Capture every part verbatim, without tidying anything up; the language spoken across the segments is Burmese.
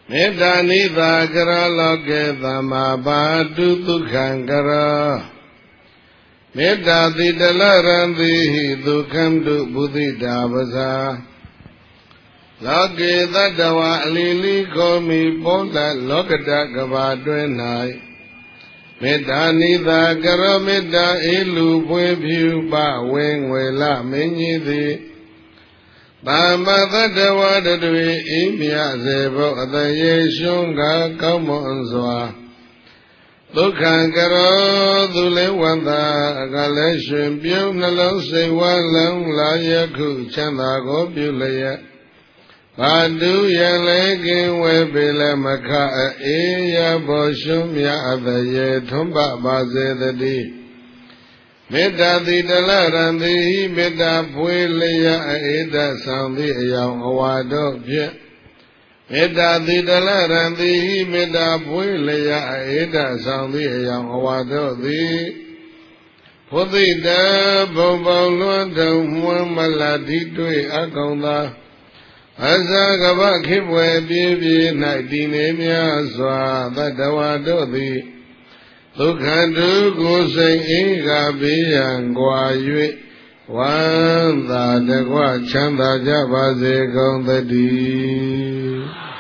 မေတ္တာနိသာကရလောကေသမ္မာပါတုဒုက္ခံကရမေတ္တာတိတလရံတိဟိဒုက္ခံတုဘုဒ္ဓိတာပဇာလောကေတတ္တဝါအလီလီခောမိပေါလလောကတကဘာတွင်၌မေတ္တာနိသာကရမေတ္တာအေလူပွေဖြူပဝေငွေလမင်းကြီးသည်သမ္မသတ္တဝါတွေအိမြစေဖို့အတရေရှုံးကကောင်းမွန်စွာဒုက္ခံကရောသူလေးဝန္တာကလည်းရှင်ပြုံးနှလုံးစိတ်ဝမ်းလုံးလာယခုချမ်းသာကိုပြုလျက်ဘာတုယလည်းကင်းဝဲပေလည်းမခအေးရဘောရှုံးမြအတရေထွန်းပပါစေတည်းမေတ္တာတိတလရံတိမေတ္တာပွေလျက်အေဒဆောင်သည့်အယောင်အဝါတို့ဖြင့်မေတ္တာတိတလရံတိမေတ္တာပွေလျက်အေဒဆောင်သည့်အယောင်အဝါတို့သည်ဘုဒ္ဓိတဘုံဘုံလွန်ထုံမွမ်းမလတိတွေ့အကောင်သာအဇာကဗခိဘွယ်ပြည့်ပြည့်၌တည်နေများစွာသတ္တဝါတို့သည်ဒုက္ခတုကိုယ်စိတ်အင်္ဂါဘေးရန်ကွာ၍ဝမ်းသာတကွချမ်းသာကြပါစေကုန်သတည်း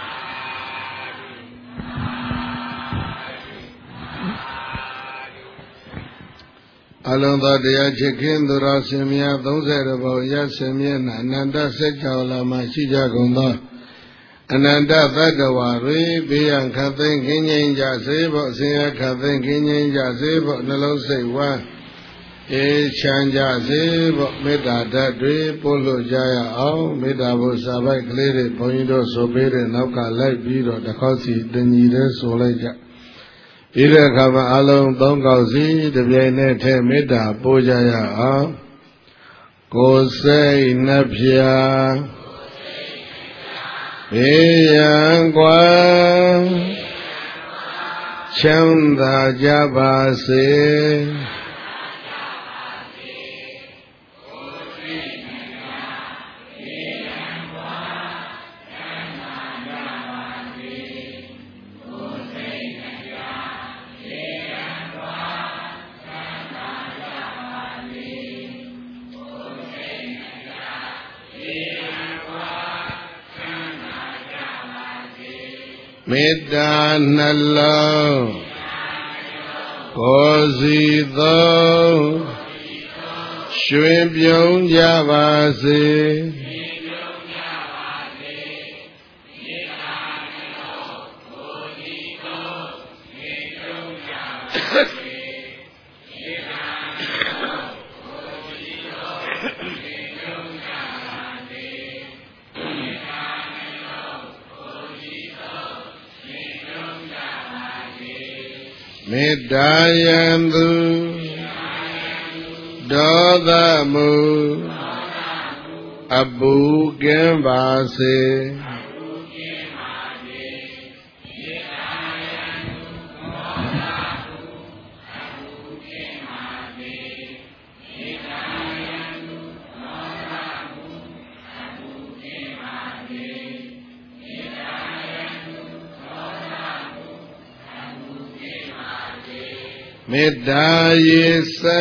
အလုံးသောတရားချစ်ခင်သူတော်စင်များသုံးဆယ်ဘုံရစင်မျက်နှာအနန္တစัจ java လာမှရှိကြကုန်သောအနန္တသတ္တဝါတွေဘေးရန်ခတ်သိမ်းခင်းငြိမ်းကြစေဖို့ဆင်းရဲခတ်သိမ်းခင်းငြိမ်းကြစေဖို့နှလုံးစိတ်ဝမ်းအေးချမ်းကြစေဖို့မေတ္တာဓာတ်တွေပို့လို့ကြရအောင်မေတ္တာဘုစာပိုက်ကလေးတွေဘုန်းကြီးတို့ဆိုပေးတဲ့နောက်ကလိုက်ပြီးတော့တစ်ခေါက်စီတညီတည်းဆိုလိုက်ကြဒီတဲ့အခါမှာအလုံးသုံးခေါက်စီတပြိုင်နက်တည်းမေတ္တာပို့ကြရအောင်ကိုယ်စိတ်နှဖျားဘေးရန်ကွာချမ်းသာကြပါစေမေတ္တာနှလုံးကိုယ်စီသောရွှင်ပြုံးကြပါစေမေတ္တာယံသူဒေါသမုအပူကင်းပါစေမေတ္တာရေစံ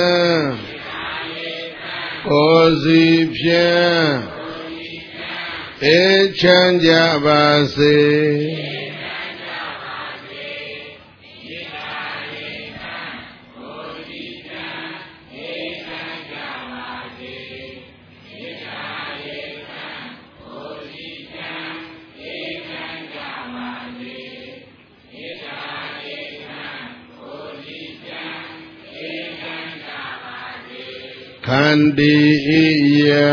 ကိုယ်စီဖြင့်အေးချမ်းကြပါစေခန္တီယံ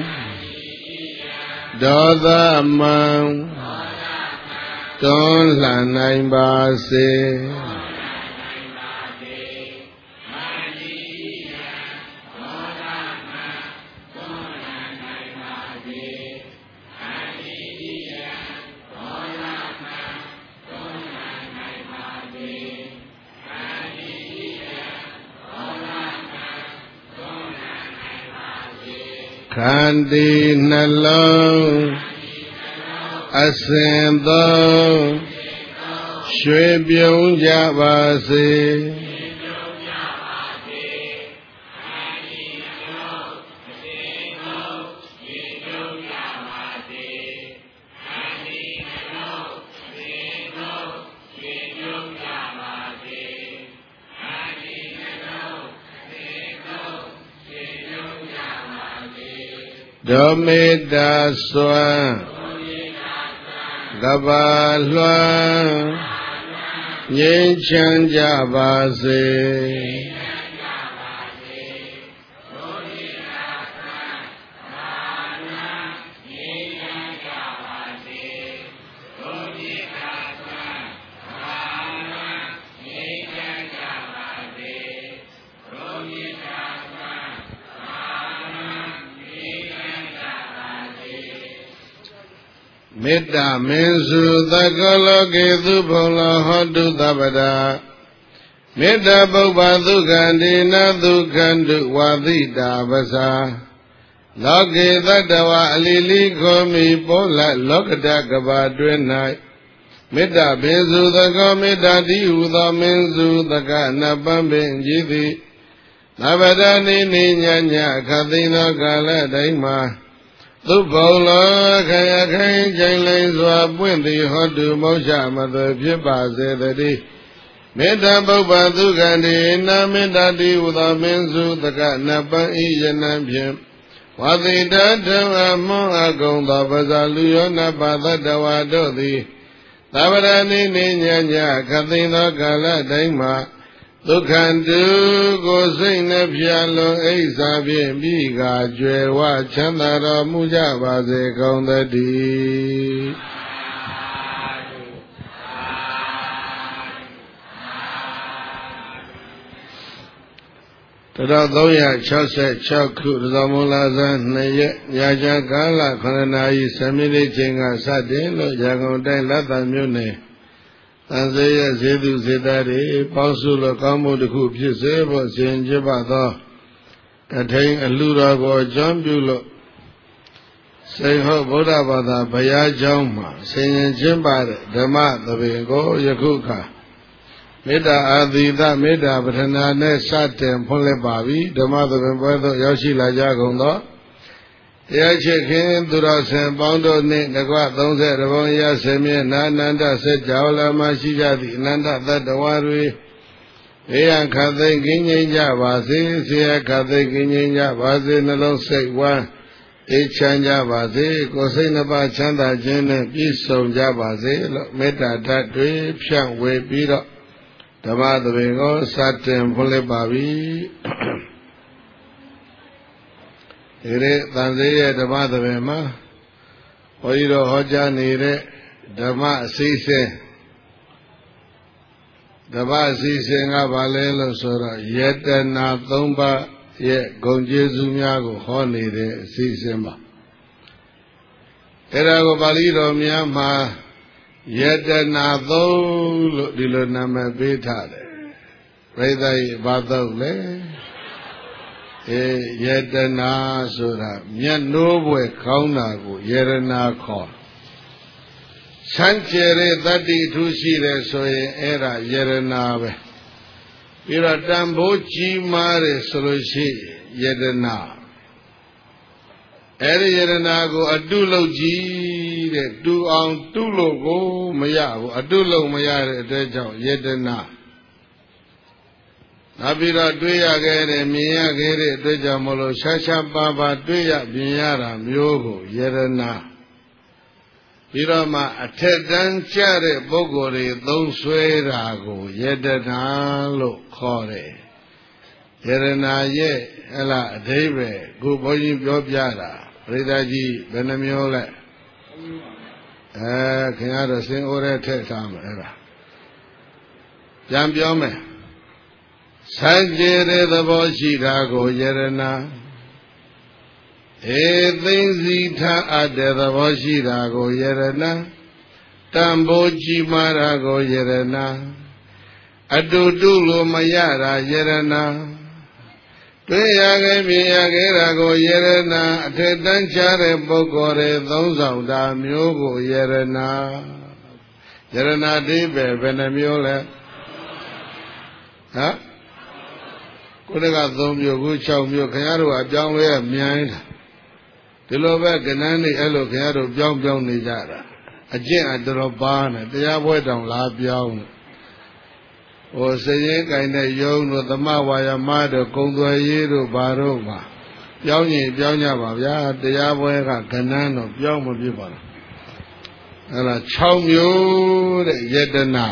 ဒေါသမံတွန်းလှန်နိုင်ပါစေခန္တီနှလုံးအစဉ်သောရွှေပြုံးကြပါစေဒေါမေတ္တာစွမ်းကဘာလွှမ်းငြိမ်းချမ်းကြပါစေမေတ္တာမင်းစုသက္ကလောကေသူဘုံလောဟောတုသဗ္ဗဒါမေတ္တာပုပ္ပဒုက္ခန္တိနဒုက္ခန္တုဝါသီတာပဇာလောကေသတ္တဝအလီလီခောမိပောလလောကတကဘာတွင်၌မေတ္တာဘေစုသကောမေတ္တာတိဟုသောမင်းစုသကနပံပင်ကြည်သည်သဗ္ဗဒါနိနိညာညာခသိသောကာလတိုင်းမှာသုဘုံလောခယခိုင်ကျိုင်လိုင်စွာပွင့်သည်ဟောတုမောချမသွဖြစ်ပါစေတည်းမေတ္တာပုပ္ပဒုက္ခန္တိနာမေတ္တာတိဟုသောမင်းစုတကနပံဤယနံဖြင့်ဝါသိတထံအမွန်အကုံသောပဇာလူယောနပသတ္တဝါတို့သည်သဗ္ဗရဏိနိညာညာခသိသောကာလတိုင်းမှာဒုက္ခန္တုကိုစိတ်နှပြလုံးအိစ္ဆာဖြင့်ပြီးကကျွယ်ဝချမ်းသာတော်မူကြပါစေကုန်သတည်းတတော်သုံးရာ၆၆ခုရဇောမူလာဇန်နှစ်ရက်ညာချာကာလခရဏာယီဆမိလေးချင်းကစတင်လို့ရန်ကုန်တိုင်းလက်တံမြို့နယ်သံစေရဇေသူစေတတွေပေါင်းစုလို့ကောင်းမှုတစ်ခုဖြစ်စေဖို့ရှင်ကျပသောတထိန်အလှတော်ကိုအကြောင်းပြုလို့စိန်ဟောဗုဒ္ဓဘာသာဘုရားကျောင်းမှာဆင်ရင်ကျင်းပတဲ့ဓမ္မသဘင်ကိုယခုခါမေတ္တာအာသီသမေတ္တာပထနာနဲ့စတင်ဖွင့်လှစ်ပါပြီဓမ္မသဘင်ပွဲသို့ရောက်ရှိလာကြကုန်သောတရားချစ်ခင်သူတော်စင်ပေါင်းတို့နှင့်တကွသုံးဆယ်တဘုံရဆေမြင့်နာနန္ဒစัจ java လာမရှိကြသည့်အနန္တသတ္တဝါတွေဘေးရန်ခတ်သိမ်းကင်းငြိမ်းကြပါစေဆရာခတ်သိမ်းကင်းငြိမ်းကြပါစေနှလုံးစိတ်ဝမ်းအေးချမ်းကြပါစေကိုယ်စိတ်နှပါချမ်းသာခြင်းနဲ့ပြည့်စုံကြပါစေလို့မေတ္တာဓာတ်တွေဖြန့်ဝေပြီးတော့ဓမ္မသဘင်ကိုစတင်ဖွင့်လှစ်ပါပြီဒီနေ့သံသေးရဲ့ဓမ္မသဘင်မှာဘုန်းကြီးတို့ဟောကြားနေတဲ့ဓမ္မအစီအစဉ်ဓမ္မအစီအစဉ်ကဘာလဲလို့ဆိုတော့ယတနာသုံးပါးရဲ့ဂုဏ်ကျေးဇူးများကိုဟောနေတဲ့အစီအစဉ်ပါအဲ့ဒါကိုပါဠိတော်များမှာယတနာသုံးလို့ဒီလိုနာမည်ပေးထားတယ်ပြိဿကြီးဘာသုံးလဲအေးယတနာဆိုတာမျက်နှိုးပွဲခေါင်းတာကိုယရနာခေါ်ဆန်းကျယ်တဲ့တတ္တိထူးရှိတယ်ဆိုရင်အဲ့ဒါယရနာပဲပြီးတော့တန်ဖိုးကြီးမားတယ်ဆိုလို့ရှိရင်ယတနာအဲ့ဒီယရနာကိုအတုလုပ်ကြည့်တဲ့တူအောင်တုလို့ကိုမရဘူးအတုလုပ်မရတဲ့အတွက်ကြောင့်ယတနာနောက်ပြီးတော့တွေ့ရခဲ့တဲ့မြင်ရခဲ့တဲ့အတွက်ကြောင့်မလို့ရှားရှားပါးပါးတွေ့ရမြင်ရတာမျိုးကိုယရနာပြီးတော့မှအထက်တန်းကျတဲ့ပုဂ္ဂိုလ်တွေသုံးဆွဲတာကိုယတနာလို့ခေါ်တယ်ယရနာရဲ့ဟဲ့လားအဓိပ္ပာယ်ခုဘုန်းကြီးပြောပြတာပရိသတ်ကြီးဘယ်နှမျိုးလဲအဲခင်ဗျားတို့စင်အိုးတဲ့ထက်ထားမယ်အဲ့ဒါပြန်ပြောမယ်စัจ java တဲ့သဘောရှိတာကိုယရနာဧသိဉ္စီထအပ်တဲ့သဘောရှိတာကိုယရနာတန်ဖိုးကြီးမားတာကိုယရနာအတူတူလိုမရတာယရနာတွေ့ရခဲ့မြင်ရခဲ့တာကိုယရနာအထက်တန်းချတဲ့ပုဂ္ဂိုလ်တွေသုံးဆောင်တာမျိုးကိုယရနာယရနာတိပဲဘယ်နှမျိုးလဲဟမ်ကိုယ်တကသုံးမျိုးခု၆မျိုးခင်ဗျားတို့အပြောင်းလဲမြိုင်းတာဒီလိုပဲကဏ္ဍနေအဲ့လိုခင်ဗျားတို့ပြောင်းပြောင်းနေကြတာအကျင့်အတော်ပါနေတရားပွဲတောင်လာပြောင်းဟိုစရင်ကိုင်တဲ့ယုံတို့သမဝါယမတို့ကုံသွယ်ရေးတို့ဘာတို့မှာပြောင်းရင်ပြောင်းကြပါဗျာတရားပွဲကကဏ္ဍတော့ပြောင်းမဖြစ်ပါဘူးအဲ့ဒါ၆မျိုးတဲ့ယတနာ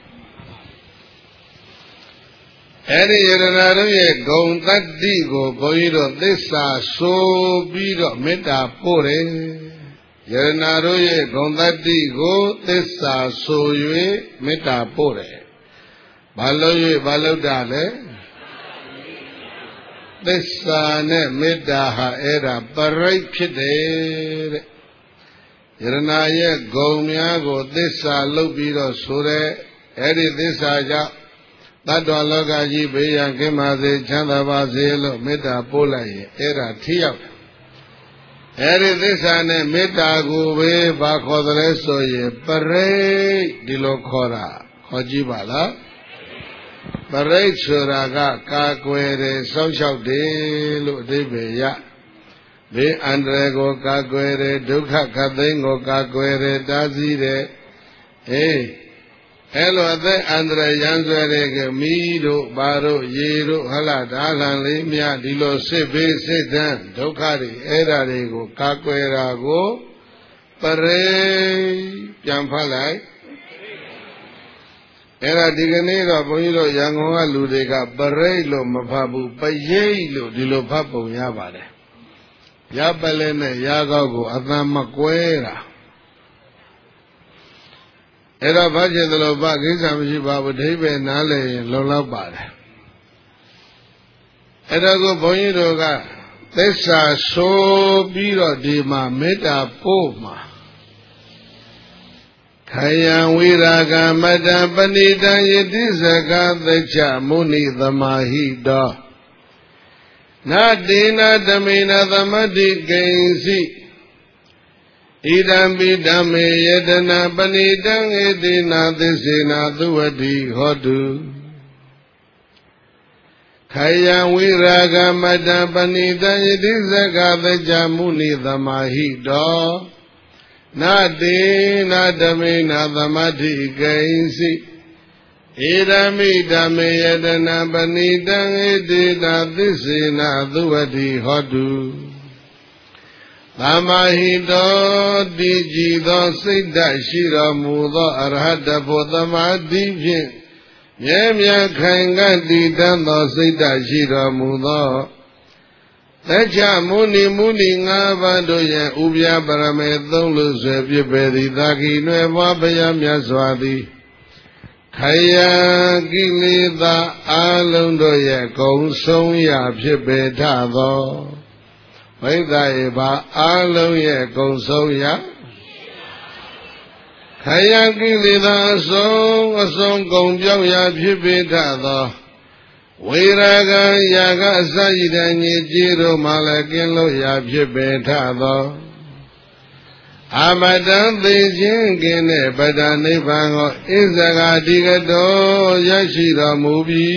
အဲ့ဒီယတနာတို့ရဲ့ဂုံတတ္တိကိုဘုန်းကြီးတို့သစ္စာဆိုပြီးတော့မေတ္တာပို့တယ်ယတနာတို့ရဲ့ဂုံတတ္တိကိုသစ္စာဆို၍မေတ္တာပို့တယ်ဘာလို့၍ဘာလို့တာလဲသစ္စာနဲ့မေတ္တာဟာအဲ့ဒါပရိတ်ဖြစ်တယ်တဲ့ယရနာရဲ့ဂုံများကိုသစ္စာလုပ်ပြီးတော့ဆိုတဲ့အဲ့ဒီသစ္စာကြောင့်တတ္တဝလောကကြီးဘေးရန်ကင်းပါစေချမ်းသာပါစေလို့မေတ္တာပို့လိုက်ရင်အဲ့ဒါထိရောက်တယ်အဲ့ဒီသစ္စာနဲ့မေတ္တာကိုပဲဘာခေါ်သလဲဆိုရင်ပရိတ်ဒီလိုခေါ်တာခေါ်ကြည့်ပါလားပရိတ်ဆိုတာကကာကွယ်တယ်စောင့်ရှောက်တယ်လို့အဓိပ္ပာယ်ရဘေးအန္တရာယ်ကိုကာကွယ်တယ်ဒုက္ခခတ်သိမ်းကိုကာကွယ်တယ်တားဆီးတယ်အေးအဲ့လိုအသက်အန္တရာယ်ရန်ဆွဲတဲ့ကမီးတို့ဘာတို့ရေတို့ဟလာဓာလန်လေးမြဒီလိုစစ်ဘေးစစ်တမ်းဒုက္ခတွေအဲ့ဓာတွေကိုကာကွယ်တာကိုပရိတ်ပြန်ဖတ်လိုက်အဲ့ဒါဒီကနေ့တော့ဘုန်းကြီးတို့ရန်ကုန်ကလူတွေကပရိတ်လို့မဖတ်ဘူးပရိတ်လို့ဒီလိုဖတ်ပုံရပါတယ်ရပလဲနဲ့ရာကောက်ကိုအသံမကွဲတာအဲ့တော့ဘာဖြစ်သလိုဘာကိစ္စမရှိပါဘူးဒိဗေနားလည်ရင်လုံလောက်ပါတယ်အဲ့တော့ကိုဘုန်းကြီးတို့ကသစ္စာဆိုပြီးတော့ဒီမှာမေတ္တာပို့မှာခယံဝိရာဂမတ္တပဏိတံယတိစကသစ္ချမုနိသမာဟိတောနာတေနဓမေနသမတိကိဉ္စီဣဒံပိဓမ္မေယတနာပဏိတံဧတိနာသစ္စေနာသုဝတိဟောတုခယံဝိရာဂမတ္တပဏိတံယတိစကသစ္ချမုနိသမာဟိတောနာတေနာဓမေနာသမတိကိဉ္စီဧရမိဓမ္မေယတနာပဏိတံဧတိနာသစ္စေနာသုဝတိဟောတုသမဟိတောတိကြည်သောစိတ်ဓာတ်ရှိတော်မူသောအရဟတဘောသမာဓိဖြင့်မြဲမြံခိုင်ခံ့တည်တတ်သောစိတ်ဓာတ်ရှိတော်မူသောသစ္စာမုနိမုနိငါးပါးတို့ရဲ့ဥပယပရမေသုံးလို့ဆွေပြပေသည်သာကိနွယ်ဘွားဘုရားမြတ်စွာသည်ခယံကိလေသာအလုံးတို့ရဲ့ဂုံဆုံးရာဖြစ်ပေထသောဝိသယေဘာအလုံးရဲ့ဂုံဆုံးရာခယံကိလေသာအဆုံးအဆုံးဂုံပြောင်းရာဖြစ်ပေထသောဝိရာဂယာကအစရှိတဲ့ညစ်ကြေးတို့မှလည်းကင်းလို့ရာဖြစ်ပေထသောအမတံသိခြင်းကင်းတဲ့ပဒနိဗ္ဗာန်ကိုဣဇဂာတိကတော်ရရှိတော်မူပြီ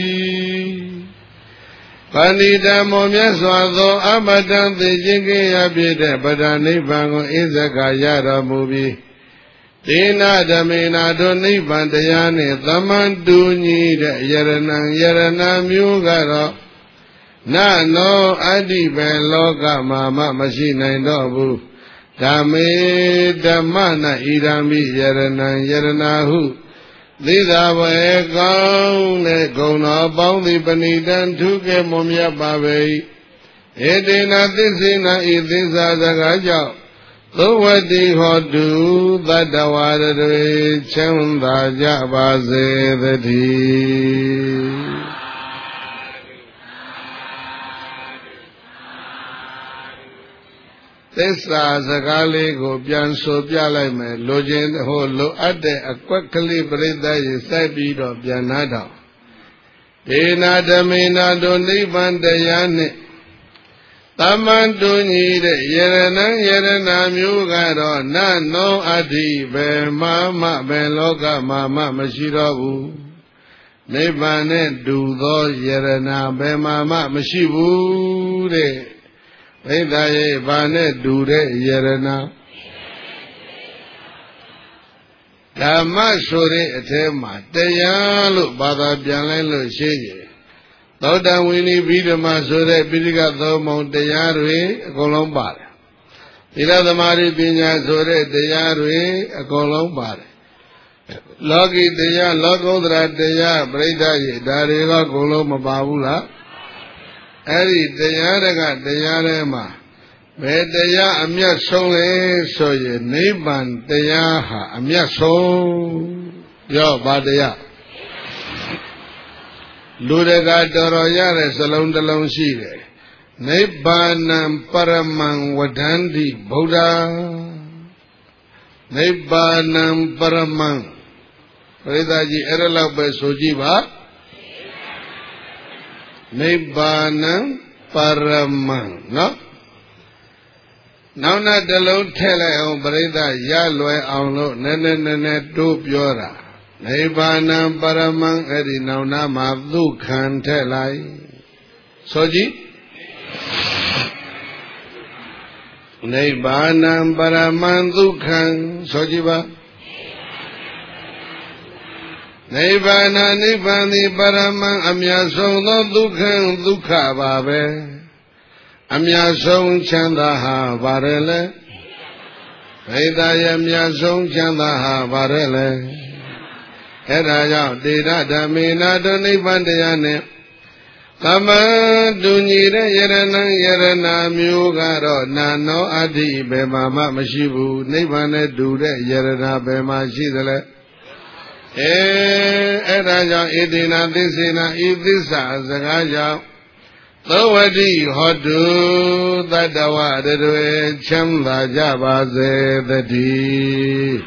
ပဏိတမောမြတ်စွာသောအမတံသိခြင်းကင်းရာဖြစ်တဲ့ပဒနိဗ္ဗာန်ကိုဣဇဂာရတော်မူပြီဒေနာဓမေနာတို့နိဗ္ဗာန်တရားနှင့်သမန်တူညီတဲ့ယရဏံယရဏမျိုးကတော့နနောအတ္တိပဲလောကမှာမှမရှိနိုင်တော့ဘူးဓမ္မေဓမ္မနာဣဒံမိယရဏံယရဏဟုသိသာပဲကောင်းတဲ့ဂုဏ်တော်ပေါင်းသည်ပဏိတံထုကဲ့မွန်မြတ်ပါပေဧတေနသစ္စေနာဤသစ္စာစကားကြောင့်သုဝတိဟောတုသတ္တဝါတွေချမ်းသာကြပါစေသတည်းသစ္စာစကားလေးကိုပြန်ဆိုပြလိုက်မယ်လိုချင်ဟိုလိုအပ်တဲ့အကွက်ကလေးပြိဿရေစိုက်ပြီးတော့ပြန်နာတော့တဧနာဓမေနာတို့နိဗ္ဗာန်တရားနဲ့သမန်တူညီတဲ့ယရဏံယရဏမျိုးကတော့နနောအတ္တိဘယ်မှမဘယ်လောကမှာမှမရှိတော့ဘူးနိဗ္ဗာန်နဲ့တူသောယရဏဘယ်မှမှမရှိဘူးတဲ့ဘိဓာရဲ့ဘာနဲ့တူတဲ့ယရဏဓမ္မဆိုတဲ့အထဲမှာတရားလို့ဘာသာပြန်လိုက်လို့ရှိရင်သောတဝိနည်းဘိဓမ္မာဆိုတဲ့ပိဋကသုံးပုံတရားတွေအကုန်လုံးပါတယ်သီလသမာဓိပညာဆိုတဲ့တရားတွေအကုန်လုံးပါတယ်လောကီတရားလောကုတ္တရာတရားပရိသတ်ရေဒါတွေကအကုန်လုံးမပါဘူးလားအဲ့ဒီတရားတွေကတရားထဲမှာဘယ်တရားအမြတ်ဆုံးလဲဆိုရင်နိဗ္ဗာန်တရားဟာအမြတ်ဆုံးရောဘာတရားလူတကာတော်တော်ရတဲ့စလုံးတစ်လုံးရှိတယ်နိဗ္ဗာန်ပရမံဝဒန္တိဗုဒ္ဓနိဗ္ဗာန်ပရမံပရိသတ်ကြီးအဲ့ဒါလောက်ပဲဆိုကြည့်ပါနိဗ္ဗာန်ပရမံနော်နောက်နောက်တစ်လုံးထည့်လိုက်အောင်ပရိသတ်ရလွယ်အောင်လို့နည်းနည်းနည်းနည်းတိုးပြောတာနိဗ္ဗာန်ပရမံအဲ့ဒီနောက်နာမှာဒုက္ခံထည့်လိုက်ဆိုကြည့်နိဗ္ဗာန်ပရမံဒုက္ခံဆိုကြည့်ပါနိဗ္ဗာန်နိဗ္ဗာန်ဒီပရမံအမြတ်ဆုံးသောဒုက္ခံဒုက္ခပါပဲအမြတ်ဆုံးချမ်းသာဟာဘာလဲလဲဘိဓာရဲ့အမြတ်ဆုံးချမ်းသာဟာဘာလဲလဲအဲ့ဒါကြောင့်တေရဓမေနာတုနိဗ္ဗာန်တရားနဲ့သမတူညီတဲ့ယရဏံယရဏမျိုးကတော့နာနောအတ္တိဘယ်မှာမှမရှိဘူးနိဗ္ဗာန်နဲ့တူတဲ့ယရဏဘယ်မှာရှိသလဲအဲအဲ့ဒါကြောင့်ဣတိနာသစ္စေနာဤသစ္စာစကားကြောင့်သောဝတိဟောတုတတ္တဝရတွေချမ်းသာကြပါစေတည်း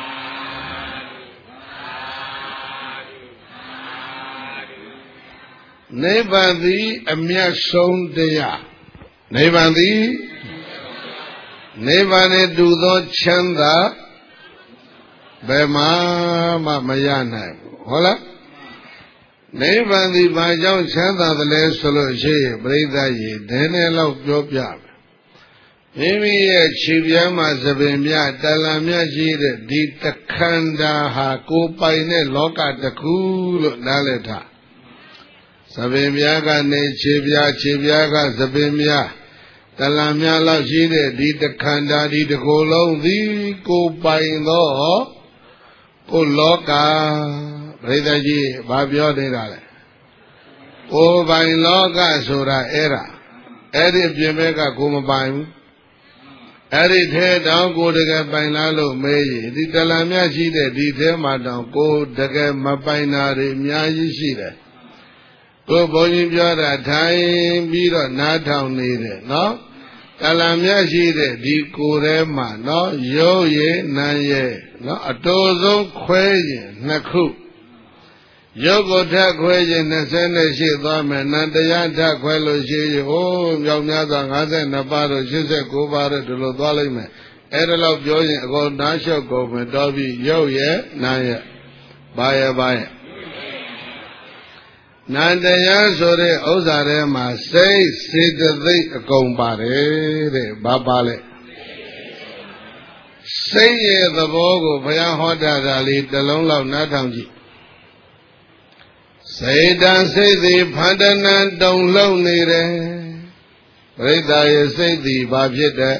နိဗ္ဗာန်သည်အမြတ်ဆုံးတရားနိဗ္ဗာန်သည်နိဗ္ဗာန်နဲ့တူသောချမ်းသာဘယ်မှာမှမရနိုင်ဘူးဟုတ်လားနိဗ္ဗာန်ဒီဘာကြောင့်ချမ်းသာတယ်လဲဆိုလို့ရှိရင်ပြိဿရေဒဲနဲ့လောက်ပြောပြမယ်မိမိရဲ့ခြေပြားမှာသပင်မြတလံမြရှိတဲ့ဒီတခန္ဓာဟာကိုယ်ပိုင်တဲ့လောကတစ်ခုလို့နားလည်ထားသပင်မြကနေခြေပြားခြေပြားကသပင်မြတလံမြလောက်ရှိတဲ့ဒီတခန္ဓာဒီတစ်ခုလုံးသည်ကိုယ်ပိုင်သောကိုလောကပရိသတ်ကြီးဘာပြောနေတာလဲကိုယ်ပိုင်လောကဆိုတာအဲ့ဒါအဲ့ဒီပြင်ဘက်ကကိုမပိုင်ဘူးအဲ့ဒီထဲတောင်ကိုတကယ်ပိုင်လားလို့မေးရင်ဒီတလံမြရှိတဲ့ဒီထဲမှာတောင်ကိုတကယ်မပိုင်တာတွေအများကြီးရှိတယ်ကိုဘုန်းကြီးပြောတာထိုင်ပြီးတော့နားထောင်နေတယ်နော်တလံမြရှိတဲ့ဒီကိုယ်ထဲမှာနော်ရုပ်ရည်နာမ်ရည်နော်အတိုးဆုံးခွဲရင်နှစ်ခုရုပ်ကိုထပ်ခွဲရင်၂၈သွားမယ်နံတရားထပ်ခွဲလို့ရှိရင်ဟိုးမြောက်များစွာ၅၂ပါးတို့၈၉ပါးတို့ဒီလိုသွားလိုက်မယ်အဲ့ဒါလောက်ပြောရင်အကုန်နားလျှော့ကုန်မယ်တော်ပြီရုပ်ရဲ့နာမ်ရဲ့ဘာရဲ့ဘာရဲ့နံတရားဆိုတဲ့ဥစ္စာထဲမှာစိတ်စေတသိက်အကုန်ပါတယ်တဲ့ဘာပါလဲစိတ်ရဲ့သဘောကိုဘုရားဟောတာဒါလေးတစ်လုံးလောက်နားထောင်ကြည့်စေတံစိတ်သည်ဖန္တနံတုံလုံးနေတယ်ပရိသတ်ရဲ့စိတ်သည်ဘာဖြစ်တဲ့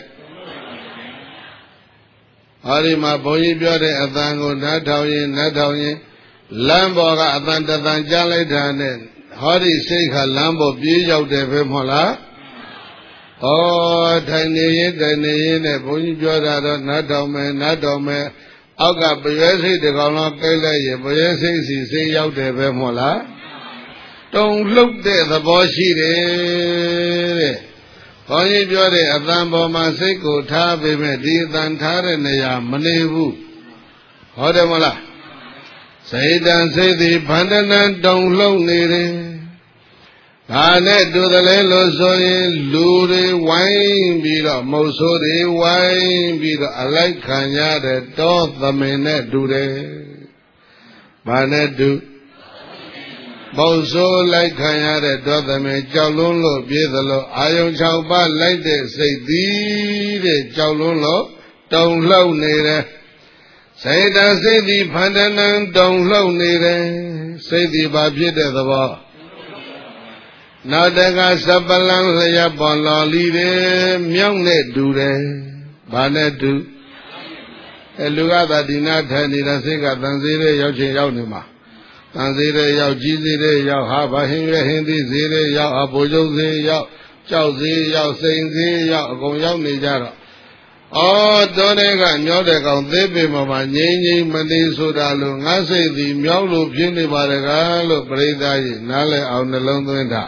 ဟောဒီမှာဘုန်းကြီးပြောတဲ့အသံကိုနားထောင်ရင်နားထောင်ရင်လမ်းပေါ်ကအသံတသံကြားလိုက်တာနဲ့ဟောဒီစိတ်ကလမ်းပေါ်ပြေးရောက်တယ်ပဲမဟုတ်လားဩထိုင်နေရင်ထိုင်နေရင်နဲ့ဘုန်းကြီးပြောတာတော့နားထောင်မယ်နားထောင်မယ်အောက်ကပရွေးစိတ်တကောင်လောက်ကိတ်လိုက်ရင်ပရွေးစိတ်စီစိတ်ရောက်တယ်ပဲမဟုတ်လားတုံလှုပ်တဲ့သဘောရှိတယ်တဲ့ဘုန်းကြီးပြောတဲ့အသံပေါ်မှာစိတ်ကိုထားပေမဲ့ဒီအသံထားတဲ့နေရာမနေဘူးဟုတ်တယ်မလားစိတ်တံစိတ်သည်ဗန္ဒနံတုံလှုပ်နေတယ်ဒါနဲ့တူတယ်လေလို့ဆိုရင်လူတွေဝိုင်းပြီးတော့မုတ်ဆိုးတွေဝိုင်းပြီးတော့အလိုက်ခံရတဲ့တောသမင်နဲ့တူတယ်ဘာနဲ့တူမုတ်ဆိုးလိုက်ခံရတဲ့တောသမင်ကြောက်လွန်းလို့ပြေးသလိုအာယုံ၆ပါးလိုက်တဲ့စိတ်သည်တဲ့ကြောက်လွန်းလို့တုံလှုပ်နေတယ်စိတ်တံစိတ်သည်ဖန္ဒနံတုံလှုပ်နေတယ်စိတ်သည်ဘာဖြစ်တဲ့သဘောနောက်တကစပလံလျက်ပေါ်လော်လီတယ်မြောက်နဲ့တူတယ်ဘာနဲ့တူအဲလူကသာဒီနာထိုင်နေတာစိတ်ကတန်စေးတဲ့ရောက်ချင်းရောက်နေမှာတန်စေးတဲ့ရောက်ကြီးစေးတဲ့ရောက်ဟာဘာဟင်းရဟင်းသည်စေးတဲ့ရောက်အဖိုးကျုံစေးရောက်ကြောက်စေးရောက်စိန်စေးရောက်အကုန်ရောက်နေကြတော့အော်တောတဲ့ကမြောက်တဲ့ကောင်သေးပေမှာမှာငြိမ့်ငြိမ့်မသိဆိုတာလို့ငါစိတ်သည်မြောက်လို့ဖြစ်နေပါတကားလို့ပရိသတ်ကြီးနားလဲအောင်နှလုံးသွင်းတာ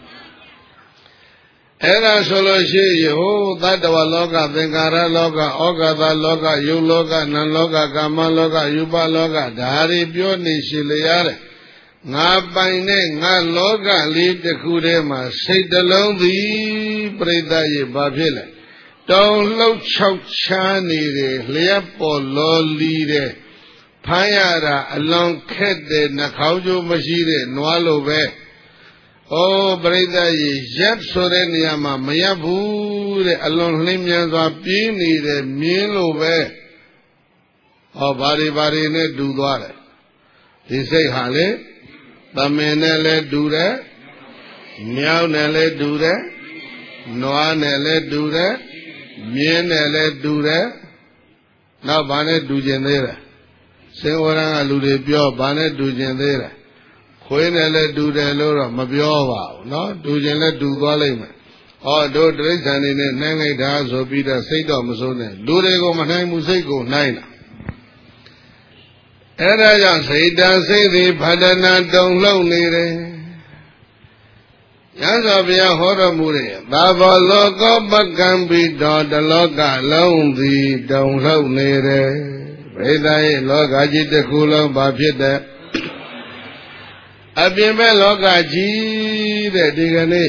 အဲ့ဒါဆိုလို့ရှိရင်ဟိုသတ္တဝလောကသင်္ခါရလောကဩဃတလောကယုတ်လောကနံလောကကာမလောကယူပလောကဒါတွေပြောနေရှိလျားတယ်ငါပိုင်နဲ့ငါလောကလေးတစ်ခုတည်းမှာစိတ်တလုံးသည်ပရိသတ်ရဲ့ဘာဖြစ်လဲတောင်လှုပ်ချောက်ချားနေတယ်လျက်ပေါ်လောလီတယ်ဖမ်းရတာအလွန်ခက်တဲ့နှာခေါင်းကျိုးမရှိတဲ့နွားလိုပဲဩပရိသတ်ကြီးရပ်ဆိုတဲ့နေရာမှာမရပ်ဘူးတဲ့အလွန်လှိမ့်မြန်စွာပြေးနေတယ်မြင်းလိုပဲဟောဘာတွေဘာတွေနဲ့တူသွားတယ်ဒီစိတ်ဟာလေသမင်နဲ့လည်းတူတယ်မြောက်နဲ့လည်းတူတယ်နွားနဲ့လည်းတူတယ်မြင်းနဲ့လည်းတူတယ်နောက်ဘာနဲ့တူကျင်သေးတယ်စင်ဝရံကလူတွေပြောဘာနဲ့တူကျင်သေးတယ်ခွေးနဲ့လည်းတူတယ်လို့တော့မပြောပါဘူးเนาะတူကျင်လည်းတူသွားလိမ့်မယ်ဟောတို့တိရစ္ဆာန်တွေနဲ့နှိုင်းလိုက်တာဆိုပြီးတော့စိတ်တော့မစိုးနဲ့လူတွေကိုမနှိုင်းဘူးစိတ်ကိုနှိုင်းတာအဲ့ဒါကြောင့်စိတ်တံစိတ်သည်ဗဒနာတုံလှုပ်နေတယ်ရသော်ဘုရားဟောတော်မူတဲ့သာဘောလောကောပကံပိတောတလောကလုံးသည်တုံလှုပ်နေတယ်ပရိသတ်ရဲ့လောကကြီးတစ်ခုလုံးဘာဖြစ်တဲ့အပြင်မဲ့လောကကြီးတဲ့ဒီကနေ့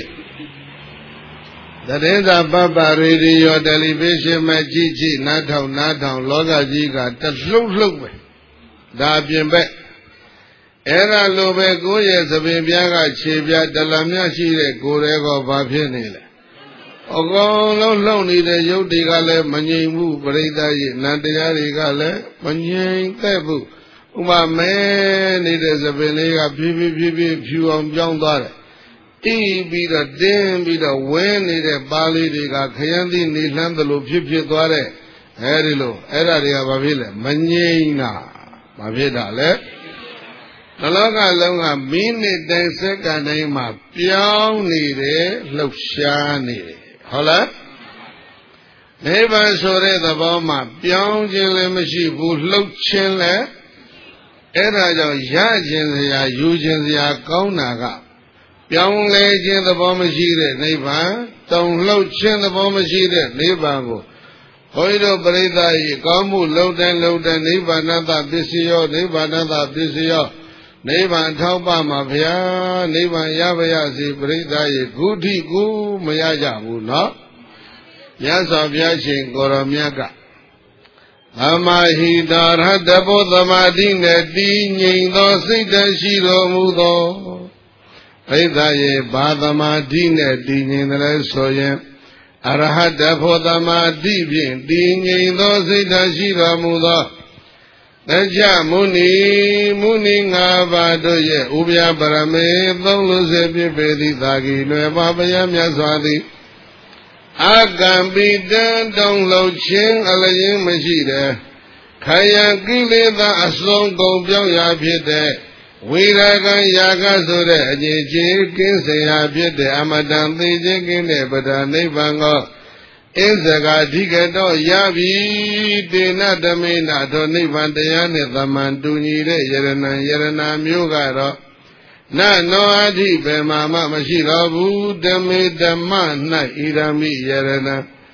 သတင်းစာပပရေဒီယိုတယ်လီဗီရှင်းမဲ့ကြည့်ကြည့်နားထောင်နားထောင်လောကကြီးကတလှုပ်လှုပ်ပဲဒါအပြင်မဲ့အဲ့ဒါလိုပဲကိုယ့်ရဲ့သပင်ပြားကခြေပြားတလမြရှိတဲ့ကိုယ်တွေကဘာဖြစ်နေလဲအကုန်လုံးလှုပ်နေတဲ့ရုပ်တွေကလည်းမငြိမ်ဘူးပရိသတ်ရဲ့နန္တရားတွေကလည်းမငြိမ်သက်ဘူးဥပမဲနေတဲ့သပင်လေးကဖြည်းဖြည်းဖြည်းဖြည်းဖြူအောင်ပြောင်းသွားတယ်တီးပြီးတော့တင်းပြီးတော့ဝဲနေတဲ့ပါးလေးတွေကခရမ်းသီးနေလှမ်းသလိုဖြစ်ဖြစ်သွားတဲ့အဲဒီလိုအဲ့ဒါတွေကဘာဖြစ်လဲမငြိမ်တာဘာဖြစ်တာလဲတလောကလုံးကမိနစ်တိုင်းစက္ကန့်တိုင်းမှာပြောင်းနေတယ်လှုပ်ရှားနေတယ်ဟုတ်လားနိဗ္ဗာန်ဆိုတဲ့သဘောမှာပြောင်းခြင်းလည်းမရှိဘူးလှုပ်ခြင်းလည်းအဲ့ဒါကြောင့်ရခြင်းစရာယူခြင်းစရာကောင်းတာကပြောင်းလဲခြင်းသဘောမရှိတဲ့နိဗ္ဗာန်တုံလှုပ်ခြင်းသဘောမရှိတဲ့နိဗ္ဗာန်ကိုဘုန်းကြီးတို့ပရိသတ်ကြီးကောင်းမှုလုံးတိုင်းလုံးတိုင်းနိဗ္ဗာန်တပစ္စည်းရောနိဗ္ဗာန်တပစ္စည်းရောနိဗ္ဗာန်ထောက်ပမှာဗျာနိဗ္ဗာန်ရပါရစေပရိသတ်ကြီးခုထိကိုမရကြဘူးเนาะမြတ်စွာဘုရားရှင်ကိုရောမြတ်ကအမဟိတာရဟတဘောသမာဓိနဲ့တည်ငြိမ်သောစိတ်တရှိတော်မူသောပရိသတ်ရဲ့ဘာသမာဓိနဲ့တည်ငြိမ်တယ်လဲဆိုရင်အရဟတဘောသမာဓိဖြင့်တည်ငြိမ်သောစိတ်တရှိတော်မူသောတရားမုနီမုနီငါးပါးတို့ရဲ့ဥပယပရမေသုံးလို့စေဖြစ်ပေသည်သာဂီနွယ်ပါဘုရားမြတ်စွာသည်အကံပိတံတုံလုံးခြင်းအလျင်းမရှိတဲ့ခယံကိလေသာအစုံကုန်ပြောင်းရာဖြစ်တဲ့ဝိရာဂံယာကဆိုတဲ့အငြိကြီးကင်းစင်ရာဖြစ်တဲ့အမတန်သိခြင်းကင်းတဲ့ဗဒနိဗ္ဗာန်ကိုအင်းစကာဓိကတော်ရပြီတေနဓမေနတော်နိဗ္ဗာန်တရားနဲ့သမန်တူညီတဲ့ယရဏံယရဏမျိုးကတော့နနောအဓိဘယ်မှာမှမရှိတော့ဘူးဓမေဓမ္မ၌ဣရမိယရဏံ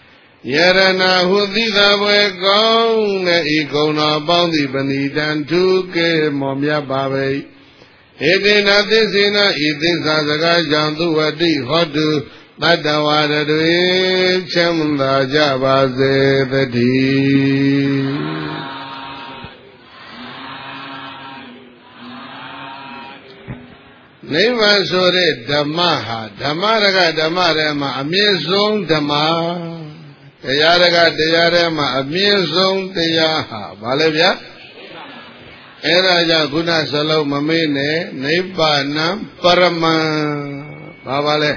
ယရနာဟုသိသာပွဲကောင်းတဲ့ဤကုံတော်ပေါင်းသည်ပဏိတံထုကေမောမြတ်ပါပေဧတေနသစ္စေနဤသစ္စာစကားကြောင့်သူဝတိဟောတုတတ္တဝါတွေချမ်းသာကြပါစေတည်းနိဗ္ဗာန်ဆိုတဲ့ဓမ္မဟာဓမ္မရကဓမ္မထဲမှာအမြင့်ဆုံးဓမ္မတရားရကတရားထဲမှာအမြင့်ဆုံးတရားဟာဘာလဲဗျာအဲ့ဒါကြောင့်ခုနစလုံးမမေ့နဲ့နိဗ္ဗာန်ပရမံဘာပါလဲ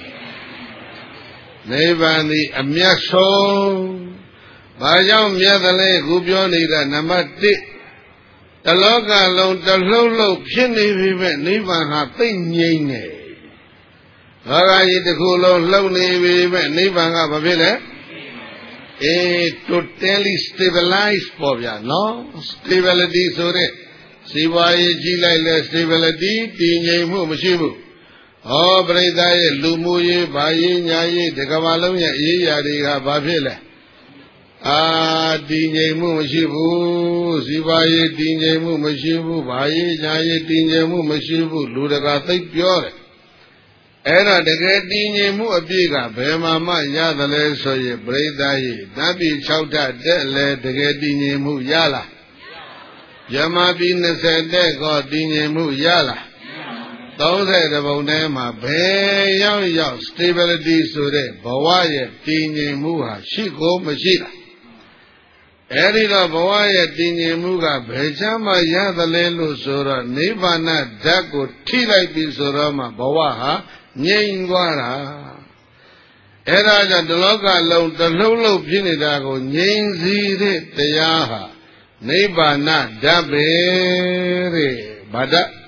နိဗ္ဗာန်သည်အမြတ်ဆုံးဘာကြောင့်မြတ်တယ်လဲခုပြောနေတာနံပါတ်တစ်တလောကလုံးတလှုပ်လှုပ်ဖြစ်နေပြီပဲနိဗ္ဗာန်ဟာသိငြိမ့်နေဘာသာကြီးတစ်ခုလုံးလှုပ်နေပြီပဲနိဗ္ဗာန်ကဘာဖြစ်လဲအေး totally stabilized ပေါ့ဗျာနော် stability ဆိုတဲ့စီးပွားရေးကြီးလိုက်လဲ stability တည်ငြိမ်မှုမရှိဘူးဟောပရိသတ်ရဲ့လူမှုရေးဗာရေးညာရေးဒီကမ္ဘာလုံးရဲ့အရေးအရာတွေကဘာဖြစ်လဲအာတည်ငြိမ်မှုမရှိဘူးစီးပွားရေးတည်ငြိမ်မှုမရှိဘူးဗာရေးညာရေးတည်ငြိမ်မှုမရှိဘူးလူတကာသိပြောတယ်အဲ့ဒါတကယ်တည်ငြိမ်မှုအပြည့်ကဘယ်မှာမှရတယ်လဲဆိုရင်ပရိသတ်ရဲ့ဓာတ်ပြည်၆ဓာတ်တက်လဲတကယ်တည်ငြိမ်မှုရလားယမပြည်၂၀တက်ကောတည်ငြိမ်မှုရလားသုံးဆယ်ပုံထဲမှာဘယ်ရောက်ရောက် stability ဆိုတဲ့ဘဝရဲ့တည်ငြိမ်မှုဟာရှိကိုမရှိလားအဲ့ဒီတော့ဘဝရဲ့တည်ငြိမ်မှုကဘယ်ချမ်းမှရသလဲလို့ဆိုတော့နိဗ္ဗာန်ဓာတ်ကိုထိလိုက်ပြီဆိုတော့မှဘဝဟာငြိမ်သွားတာအဲ့ဒါကြောင့်ဒီလောကလုံးတလှုပ်လှုပ်ဖြစ်နေတာကိုငြိမ်စီတဲ့တရားဟာနိဗ္ဗာန်ဓာတ်ပဲတဲ့ဘာဓာတ်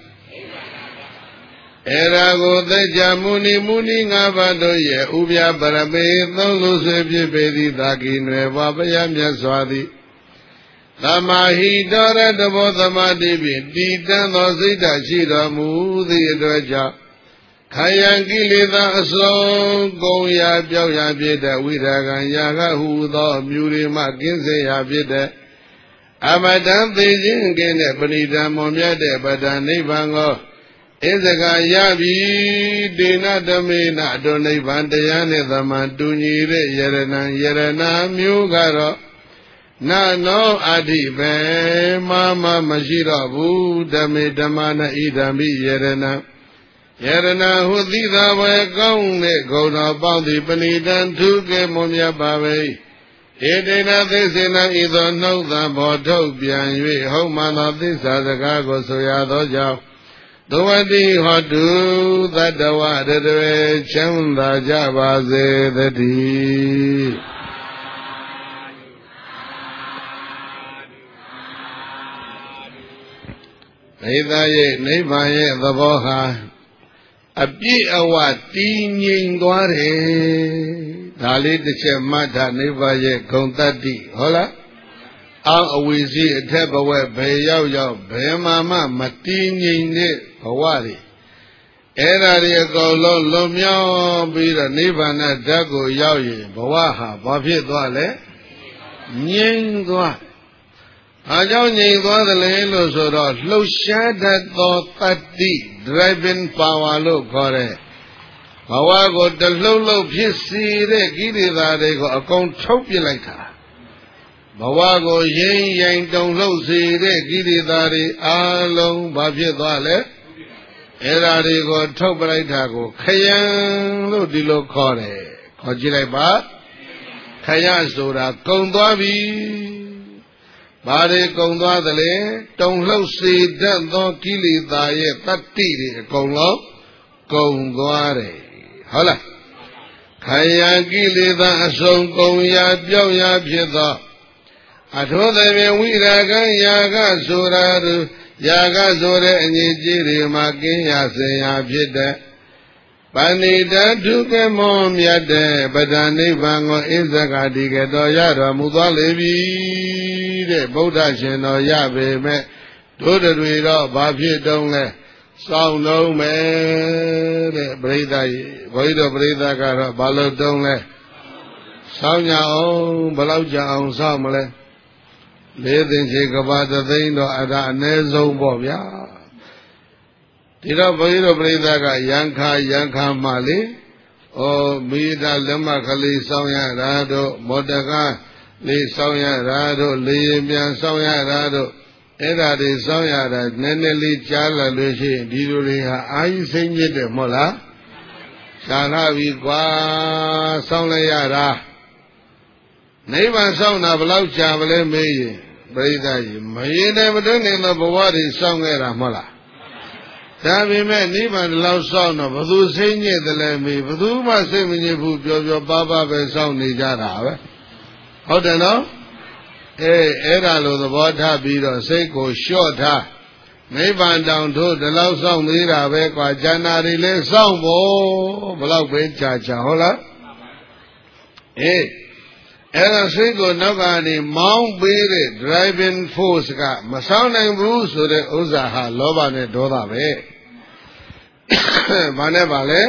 အဲ့ဒါကိုသက်ကြမုနိမုနိငါးပါးတို့ရဲ့ဥပယပရမေသုံးလို့ဆွေဖြစ်ပေသည်သာကိနွယ်ဘာဘုရားမြတ်စွာသည်သမာဟိတောရတဘောသမာတိဖြင့်တည်တံ့သောစိတ်ဓာတ်ရှိတော်မူသည့်အတွက်ကြောင့်ခာယံကိလေသာအစုံကုန်ရာပြောက်ရာဖြစ်တဲ့ဝိရာဂံယာကဟူသောမြူတွေမှကင်းစေရာဖြစ်တဲ့အမတံသေခြင်းကင်းတဲ့ပဏိဓမ္မောမြတ်တဲ့ပဒံနိဗ္ဗာန်ကိုဧဇဂရပြီဒေနဓမေနအတုနိဗ္ဗာန်တရားနဲ့သမန်တူညီတဲ့ယရဏံယရဏမျိုးကတော့နာနောအဋ္ဌိပဲမမမရှိတော့ဘူးဓမေဓမ္မနာဣဒံမိယရဏံယရဏဟုသိသာပဲကောင်းတဲ့ဂုဏ်တော်ပေါင်းသည်ပဏိတံထုကေမွန်မြတ်ပါပဲဧတေနသိစေနဤသို့နှုတ်သံဘောထုတ်ပြန်၍ဟုတ်မှန်သောသစ္စာစကားကိုဆိုရသောကြောင့်သဝတိဟောတုသတ္တဝရတွေချမ်းသာကြပါစေတည်းနိဗ္ဗာန်ရဲ့နိဗ္ဗာန်ရဲ့သဘောဟာအပြည့်အဝတည်ငြိမ်သွားတယ်ဒါလေးတစ်ချက်မှတ်တာနိဗ္ဗာန်ရဲ့ဂုဏ်တတ္တိဟုတ်လားအောက်အဝီစီအထက်ဘဝဘယ်ရောက်ရောက်ဘယ်မှာမှမတည်ငြိမ်တဲ့ဘဝတွေအဲ့ဒါတွေအကုန်လုံးလွန်မြောက်ပြီးတော့နိဗ္ဗာန်ဓာတ်ကိုရောက်ရင်ဘဝဟာဘာဖြစ်သွားလဲငြိမ်သွားအားကြောင့်ငြိမ်သွားတယ်လေလို့ဆိုတော့လှုပ်ရှားတတ်သောတတ္တိ driving power လို့ခေါ်တဲ့ဘဝကိုတလှုပ်လှုပ်ဖြစ်စေတဲ့ကိလေသာတွေကိုအကုန်ထုတ်ပြလိုက်တာဘဝကိုရင်ရင်တုံလှုပ်စေတဲ့ကိလေသာတွေအလုံးဘာဖြစ်သွားလဲအဲ့ဓာတွေကိုထုတ်ပလိုက်တာကိုခယံလို့ဒီလိုခေါ်တယ်ခေါ်ကြည့်လိုက်ပါခယဆိုတာကုံသွားပြီဘာတွေကုံသွားသလဲတုံလှုပ်စေတတ်သောကိလေသာရဲ့တတ္တိတွေအကုန်လုံးကုံသွားတယ်ဟုတ်လားခယံကိလေသာအစုံကုံရာပြောက်ရာဖြစ်သောအထောသဖြင့်ဝိရာဂံယာကဆိုတာတို့ယာကဆိုတဲ့အငြိကြီးတွေမှာကင်းရစင်ရာဖြစ်တဲ့ပဏိတဒုက္ခမောမြတ်တဲ့ပဒံနိဗ္ဗာန်ကိုဣဇဂတိကတော်ရတော်မူသွားလေပြီတဲ့ဗုဒ္ဓရှင်တော်ရပေမဲ့တို့တွေတော့ဘာဖြစ်တုံးလဲစောင့်လုံးမယ်တဲ့ပရိသတ်ကြီးဘုန်းကြီးတို့ပရိသတ်ကတော့ဘာလို့တုံးလဲဆောင်းကြအောင်ဘယ်လောက်ကြအောင်ဆောင်းမလဲလေးသိန်းချေကဘာသသိန်းတော့အဲ့ဒါအနည်းဆုံးပေါ့ဗျာဒီတော့ဘုန်းကြီးတို့ပြိဿကရန်ခါရန်ခါမှလေဩမိသားလက်မကလေးဆောင်းရတာတို့မော်တကားလေးဆောင်းရတာတို့လေရင်ပြန်ဆောင်းရတာတို့အဲ့ဒါတွေဆောင်းရတာနည်းနည်းလေးကြားလာလို့ရှိရင်ဒီလိုတွေဟာအာကြီးစိမ့်ညစ်တယ်မဟုတ်လားရှားလာပြီကွာဆောင်းလိုက်ရတာနိဗ္ဗာန်ဆောင်းတာဘယ်လောက်ကြာမလဲမေးရင်ပရိသတ်ကြီးမရင်တယ်မတွင်းနေသောဘဝတွေဆောင်းခဲ့တာမဟုတ်လားဒါပေမဲ့နိဗ္ဗာန်ဒီလောက်ဆောင်းတော့ဘသူစိတ်ညစ်တယ်လဲမေးဘသူမှစိတ်မညစ်ဘူးပျော်ပျော်ပါးပါးပဲဆောင်းနေကြတာပဲဟုတ်တယ်နော်အေးအဲ့ဒါလိုသဘောထားပြီးတော့စိတ်ကိုလျှော့ထားနိဗ္ဗာန်တောင်တို့ဒီလောက်ဆောင်းသေးတာပဲကွာဉာဏ်တွေလည်းဆောင်းဖို့ဘလောက်ပဲကြာကြာဟုတ်လားအေးအဲ့ဒါစိတ်ကိုနောက်ကနေမောင်းပေးတဲ့ driving force ကမဆောင်းနိုင်ဘူးဆိုတဲ့ဥစ္စာဟာလောဘနဲ့ဒေါသပဲဘာနဲ့ပါလဲ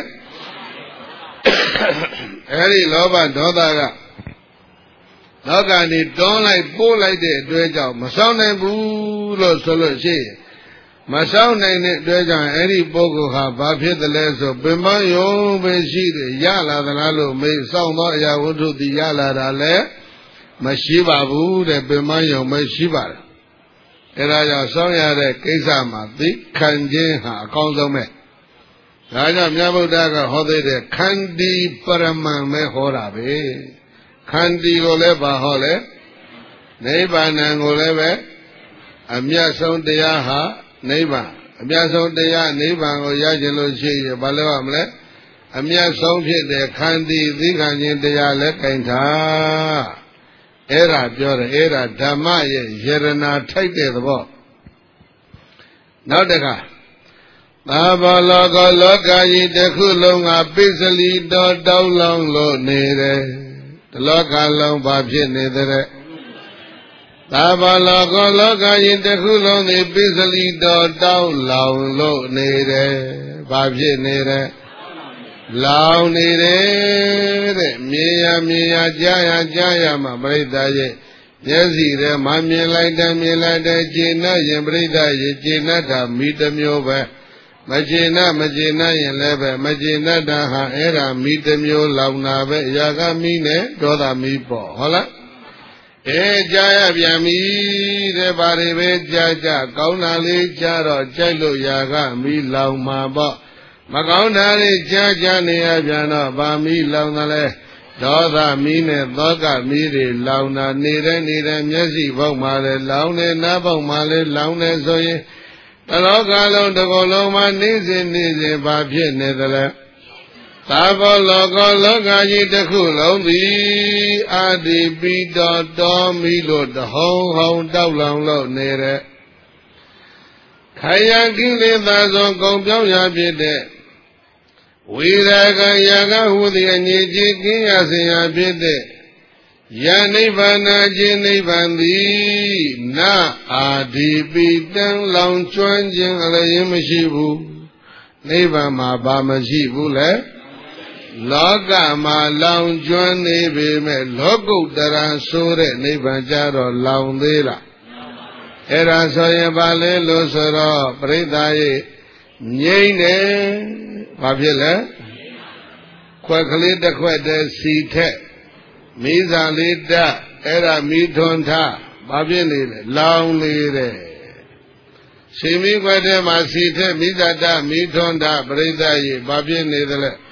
အဲ့ဒီလောဘဒေါသကနောက်ကနေတွန်းလိုက်ပို့လိုက်တဲ့အတွက်ကြောင့်မဆောင်းနိုင်ဘူးလို့ဆိုလို့ရှိရင်မဆောင်းနိုင်တဲ့အတွက်ကြောင့်အဲ့ဒီပုဂ္ဂိုလ်ဟာဘာဖြစ်တယ်လဲဆိုပင်မယုံပဲရှိတယ်ရလာသလားလို့မေးစောင့်သောအရာဝတ္ထုတည်ရလာတာလည်းမရှိပါဘူးတဲ့ပင်မယုံပဲရှိပါတယ်အဲ့ဒါကြောင့်စောင့်ရတဲ့ကိစ္စမှာသိခံခြင်းဟာအကောင်းဆုံးပဲဒါကြောင့်မြတ်ဗုဒ္ဓကဟောသေးတယ်ခန္တီပရမံပဲဟောတာပဲခန္တီကိုလည်းဘာဟောလဲနိဗ္ဗာန်ကိုလည်းပဲအမြတ်ဆုံးတရားဟာနိဗ္ဗာန်အမြတ်ဆုံးတရားနိဗ္ဗာန်ကိုရခြင်းလို့ရှိရင်ဘာလို့ရမလဲအမြတ်ဆုံးဖြစ်တဲ့ခန္တီသိခံခြင်းတရားလည်းကင်ထားအဲ့ဒါပြောတယ်အဲ့ဒါဓမ္မရဲ့ယရနာထိုက်တဲ့သဘောနောက်တခါသာဘောလောကလောကကြီးတစ်ခုလုံးကပိစလီတော်တောင်းလောင်းလို့နေတယ်ဒီလောကလုံးဘာဖြစ်နေတဲ့သာဘောလောကလောကကြီးတစ်ခုလုံးသည်ပိစလီတော်တောင်းလောင်းလို့နေတယ်ဘာဖြစ်နေတဲ့လောင်နေတယ်တဲ့မြင်ရမြင်ရကြားရကြားရမှပရိသတ်ရဲ့မျက်စိထဲမှာမြင်လိုက်တယ်မြင်လိုက်တယ်ကျင့်နဲ့ရင်ပရိသတ်ရဲ့ကျင့်နဲ့တာမိတစ်မျိုးပဲမကျင့်နဲ့မကျင့်နဲ့ရင်လည်းပဲမကျင့်နဲ့တာဟာအဲ့ဒါမိတစ်မျိုးလောင်တာပဲအရာကမိနဲ့ဒေါသမီပေါ့ဟုတ်လားအဲကြားရပြန်ပြီတဲ့ဘာတွေပဲကြားကြကောင်းတာလေးကြားတော့ကြိုက်လို့ရာကမိလောင်မှာပေါ့မကောင်းတာလေးကြားကြားနေရပြန်တော့ဗာမီလောင်တယ်လဲဒေါသမီးနဲ့သောကမီးတွေလောင်တာနေတဲ့နေတဲ့မျက်စိပေါက်မှလည်းလောင်တယ်နားပေါက်မှလည်းလောင်တယ်ဆိုရင်တလောကလုံးတစ်ခုလုံးမှာနေစဉ်နေစဉ်ဗာဖြစ်နေတယ်လဲသာဘောလောကလောကကြီးတစ်ခုလုံးသည်အာတိပိတော်တော်မီလို့တဟုံဟုံတောက်လောင်လို့နေတဲ့ခယကိလေသာသောကုန်ပြောင်းရာဖြစ်တဲ့ဝိရာဂယာကဟုသည်အငြိကြီးကင်းရစေရာဖြစ်တဲ့ယနိဗ္ဗာန်ခြင်းနိဗ္ဗာန်သည်နာအာဒီပိတံလောင်ကျွမ်းခြင်းအလျင်မရှိဘူးနိဗ္ဗာန်မှာဘာမရှိဘူးလဲလောကမှာလောင်ကျွမ်းနေပေမဲ့လောကုတ္တရာဆိုတဲ့နိဗ္ဗာန်ကြတော့လောင်သေးလားအဲ့ဒါဆိုရင်ဘာလဲလို့ဆိုတော့ပရိသတ်ရဲ့ငြိမ့်တယ်ဘာဖြစ်လဲခွက်ကလေးတစ်ခွက်တည်းစီထက်မိစာလေးတက်အဲ့ဒါမိထွန်းထားဘာဖြစ်နေလဲလောင်နေတယ်စီမိခွက်ထဲမှာစီထက်မိစာတက်မိထွန်းထားပရိသတ်ရဲ့ဘာဖြစ်နေသလဲ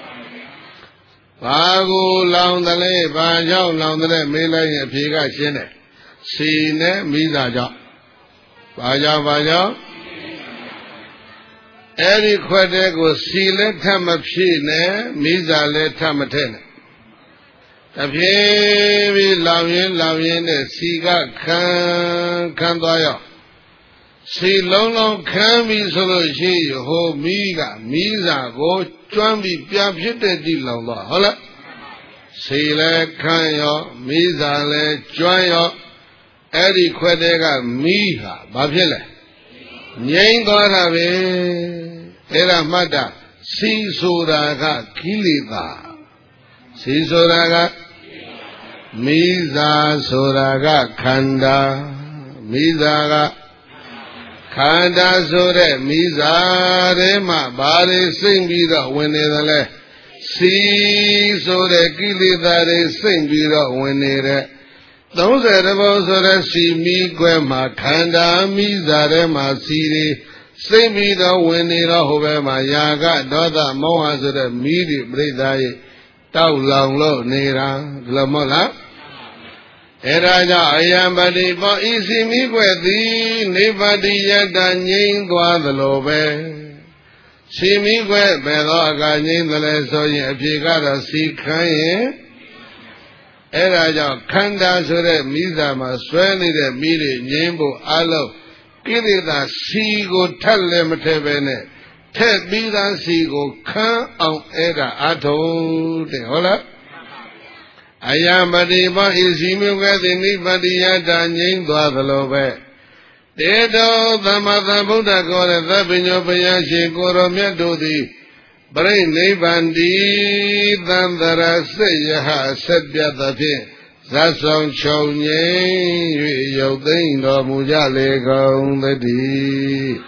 ဘာကိုလောင်တယ်လဲဘာကြောင့်လောင်တယ်လဲမေးလိုက်ရင်အဖြေကရှင်းတယ်စီနဲ့မိစာကြောင့်ဘာကြောင့်ဘာကြောင့်အဲ့ဒီခွက်တဲ့ကိုစီလည်းထပ်မဖြည့်နဲ့မိစာလည်းထပ်မထည့်နဲ့တဖြည်းဖြည်းလောင်ရင်းလောင်ရင်းနဲ့စီကခန်းခန်းသွားရောက်စီလုံးလုံးခန်းပြီဆိုလို့ရှိရဟိုမိကမိစာကိုကျွမ်းပြီးပြဖြစ်တဲ့တိလောင်သွားဟုတ်လားစီလည်းခန်းရောမိစာလည်းကျွမ်းရောအဲ့ဒီခွက်တဲ့ကမိဟာဘာဖြစ်လဲငြိမ့်သွားတာပဲအဲ့ဒါမှတ်တာစီဆိုတာကကိလေသာစီဆိုတာက Misa Suraga Khanda Misa Khanda Sure Misa Rema Bari Singira Winere Si Sure Kilidare Singira Winere Those are the ones that see me Gwema Khanda Misa Rema Siri Singira Winere Hovema Yaga Doda Moha Sure Midi Bridai Tau Long Lo Nera Glamola Eraja Ayambadi Po Isimi Gwedi Nibadi Yada Nyin Dwa the Lobe Simi Gwe Bedo Ganyin the Leso Yepigada Si Kanye Eraja Kanda Sure Mizama Swani the Miri Nyimbo Alo Kirida Sigo Telemetebene Ted Bida Sigo Kan on Era Ato De Hola Ayambadi Po Isimi Gwedi Nibadi Yada Nyin Dwa the Lobe Dedo Dhamata Buddha Kore Dhabinyo Payashi Koro Myadodi Bray Nibandi Dhandara Seyaha Sebya Dhapi Zasong Chonye Yodin Do Mujale Gong Dadi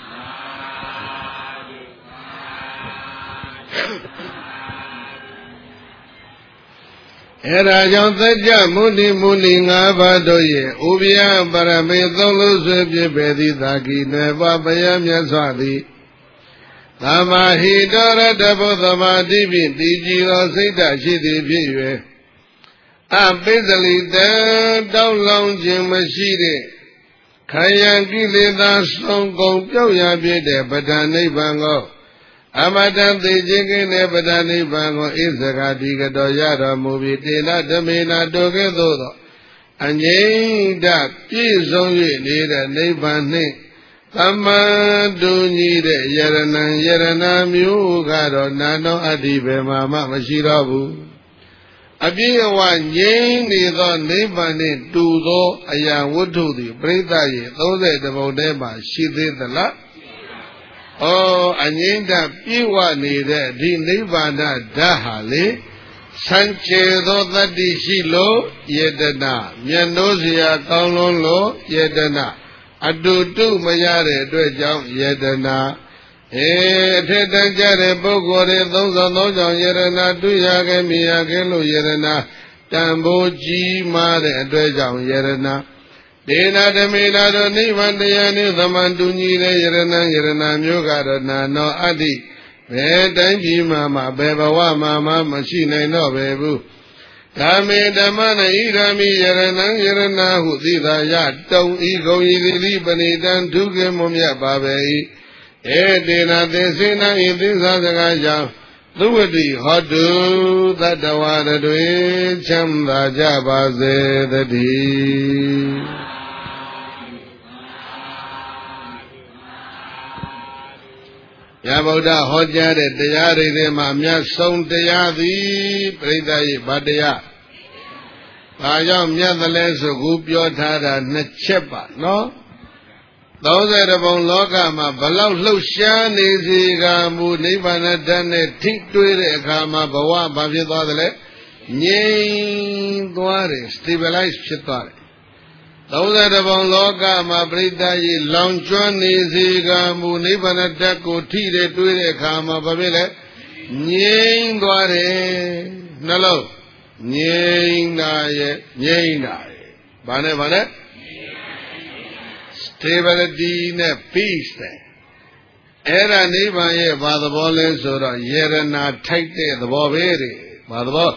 Era John Thaja Muni Muni Ngavadoye Ubia Parame Tholu Sepi Bedi Thaki Neva Payamya Swati Thama Hidora Dabo Thama Divi Dijiro Sita Shiti Piyue Abizali Dan Dao Long Jim Mashiri Kayan Kilida Song Kong Pyoya Pide Patani Bango Amadan the Jikin Ebadani Bango Isagati Gadoyara movie Tela Damina Dogedo and ye that is only need a neighbor Tama do need a Yerana Yerana Mugado Nano Adibe Mama Mashirabu Abia one ye neither neighbor need to do a young wood to the Breda, those are the Bodema, she did the lot. Oh, Anyinda Piwa Nida, Di Nivana Dahali, Sanchedo Dadi Shilo, Yedana, Mianozia Kaulolo, Yedana, Adutu Mayare, Dwejam, Yedana, Eh, Tetanjare Bogore, those are those on Yerana, Duyage, Miyagelo, Yerana, Tambo G Mare, Dwejam, Yerana. Dena de Mila Nivan de Yanu, the Manduni, Yerana, Yerana, Yogarana, no Adi, Vedanji Mama, Bebawa Mama, Machine, no Bebu. Tame the Mana Irami, Yerana, Yerana, who did a yacht, don't ego, Libani, dan Tuge Mumia Babe, Edina, the Sina, in this other Gaja, Luidi, Hodu, that the water do it, Cham the Jabaze, the D. Yaboda Hoja de Dayari de Mamia Son Dayadi, Predai Badaya. Payam Yadaleso Gupio Tada Nechepa, no? Those are the Bon Logama, Balau Lushan is Gamu, Nivana Dane, Tintuire, Kama, Bawa, Bavidale, Nye Guare, stabilized Chitare. Those are the Bon Logama, Bridai, Lonchon is Gamu, Nivana Daco, Tire, Tuire, Kama, Babile, Nye Guare, Nalo, Nye Naye, Nye Naye, Bane Bane. Stability and peace. Era Nivaye, Badabole, Sura, Yerana, take the Bobere, Badabo.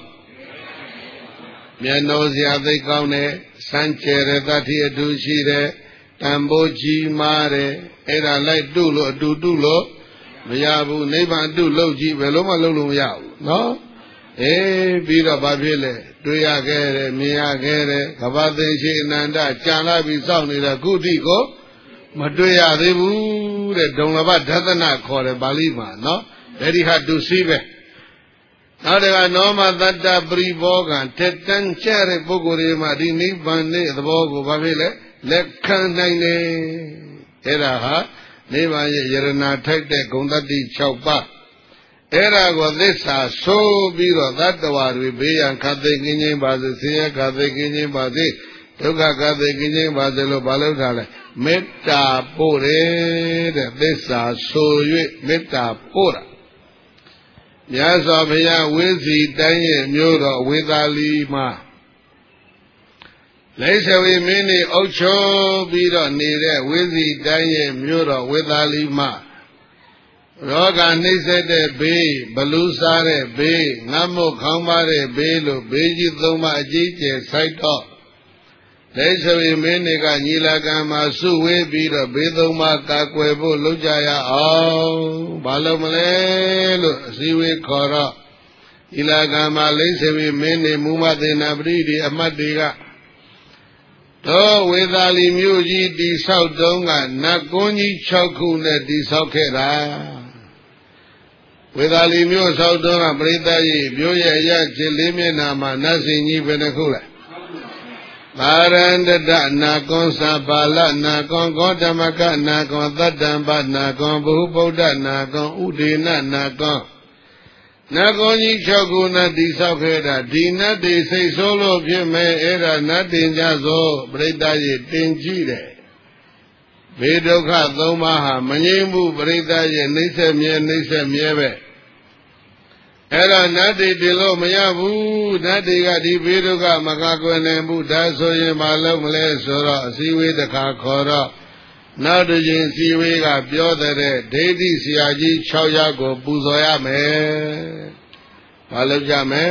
Mianosia, they come, Sanchere, that here do she, Tamboji Mare, Era like Dulo, Dudulo, Miyabu, Neva, Duloji, Veloma Lulu Yao, no? Eh, Bira Babile, Duyagere, Miyagere, Kabade, Nanda, Chala, Bisoni, the Gudiko. Maduya Rebu, the Donava Dadana called a Balima, no? Very hard to see it. Now there are no more that the Bribogan, Tetan Cherry Bogorima, Dini Bande, the Bogo Babile, Lekanine, Eraha, Neva Yerana, take the Gondadi Chaupa. အဲ့ဒါကိုသစ္စာဆိုပြီးတော့သတ္တဝါတွေဘေးရန်ခတ်သိကင်းခြင်းပါစေဆင်းရဲခတ်သိကင်းခြင်းပါစေဒုက္ခခတ်သိကင်းခြင်းပါစေလို့ဘာလို့ထားလဲမေတ္တာပို့တယ်တဲ့သစ္စာဆို၍မေတ္တာပို့တာမြတ်စွာဘုရားဝိဇီတိုင်းရဲ့မြို့တော်ဝေသာလီမှာလိစ္ဆဝီမင်းနေအုပ်ချုပ်ပြီးတော့နေတဲ့ဝိဇီတိုင်းရဲ့မြို့တော်ဝေသာလီမှာရောဂါနှိမ့်ဆက်တဲ့ဘေးဘလူးစားတဲ့ဘေးငတ်မွတ်ခေါင်းပါတဲ့ဘေးလို့ဘေးကြီးသုံးပါအကြီးကျယ်ဆိုင်တော့လိစ္ဆဝီမင်းတွေကညီလာခံမှာစုဝေးပြီးတော့ဘေးသုံးပါကာကွယ်ဖို့လုပ်ကြရအောင်ဘာလို့မလဲလို့အစည်းအဝေးခေါ်တော့ညီလာခံမှာလိစ္ဆဝီမင်းတွေမူမသေနာပရိဒီအမတ်တွေကတော့ဝေသာလီမြို့ကြီးတိဆောက်တုံးကနတ်ကွန်းကြီး၆ခုနဲ့တိဆောက်ခဲ့တာဝေသာလီမြို့ဆောက်တုံးကပရိသတ်ကြီးမြို့ရဲ့ရခြေလေးမျက်နှာမှာနတ်စင်ကြီးဘယ်နှခုလဲပါရန္တတနာကွန်သပါလနာကွန်ကောဓမကနာကွန်သတ္တံပနာကွန်ဘုဗုဒ္ဓနာကွန်ဥဒေနနာကွန်နတ်ကောကြီး၆ခုနဲ့တိဆောက်ခဲ့တာဒီနတ်တွေစိတ်ဆိုးလို့ဖြစ်မဲ့အဲ့ဒါနတ်တင်ကြသောပရိသတ်ကြီးတင်ကြည့်တယ်ဘေးဒုက္ခသုံးပါးဟာမငြိမ်းမှုပရိသတ်ကြီးနှိမ့်ဆက်မြဲနှိမ့်ဆက်မြဲပဲအဲ့ဒါနတ်တွေတင်လို့မရဘူးနတ်တွေကဒီဘေးဒုက္ခမကကွယ်နိုင်ဘူးဒါဆိုရင်မလုပ်မလဲဆိုတော့အစည်းအဝေးတစ်ခါခေါ်တော့နောက်တစ်ချိန်စီဝေးကပြောတဲ့ဒိဋ္ဌိဆရာကြီး၆ယောက်ကိုပူဇော်ရမယ်။ဘာလုပ်ကြမလဲ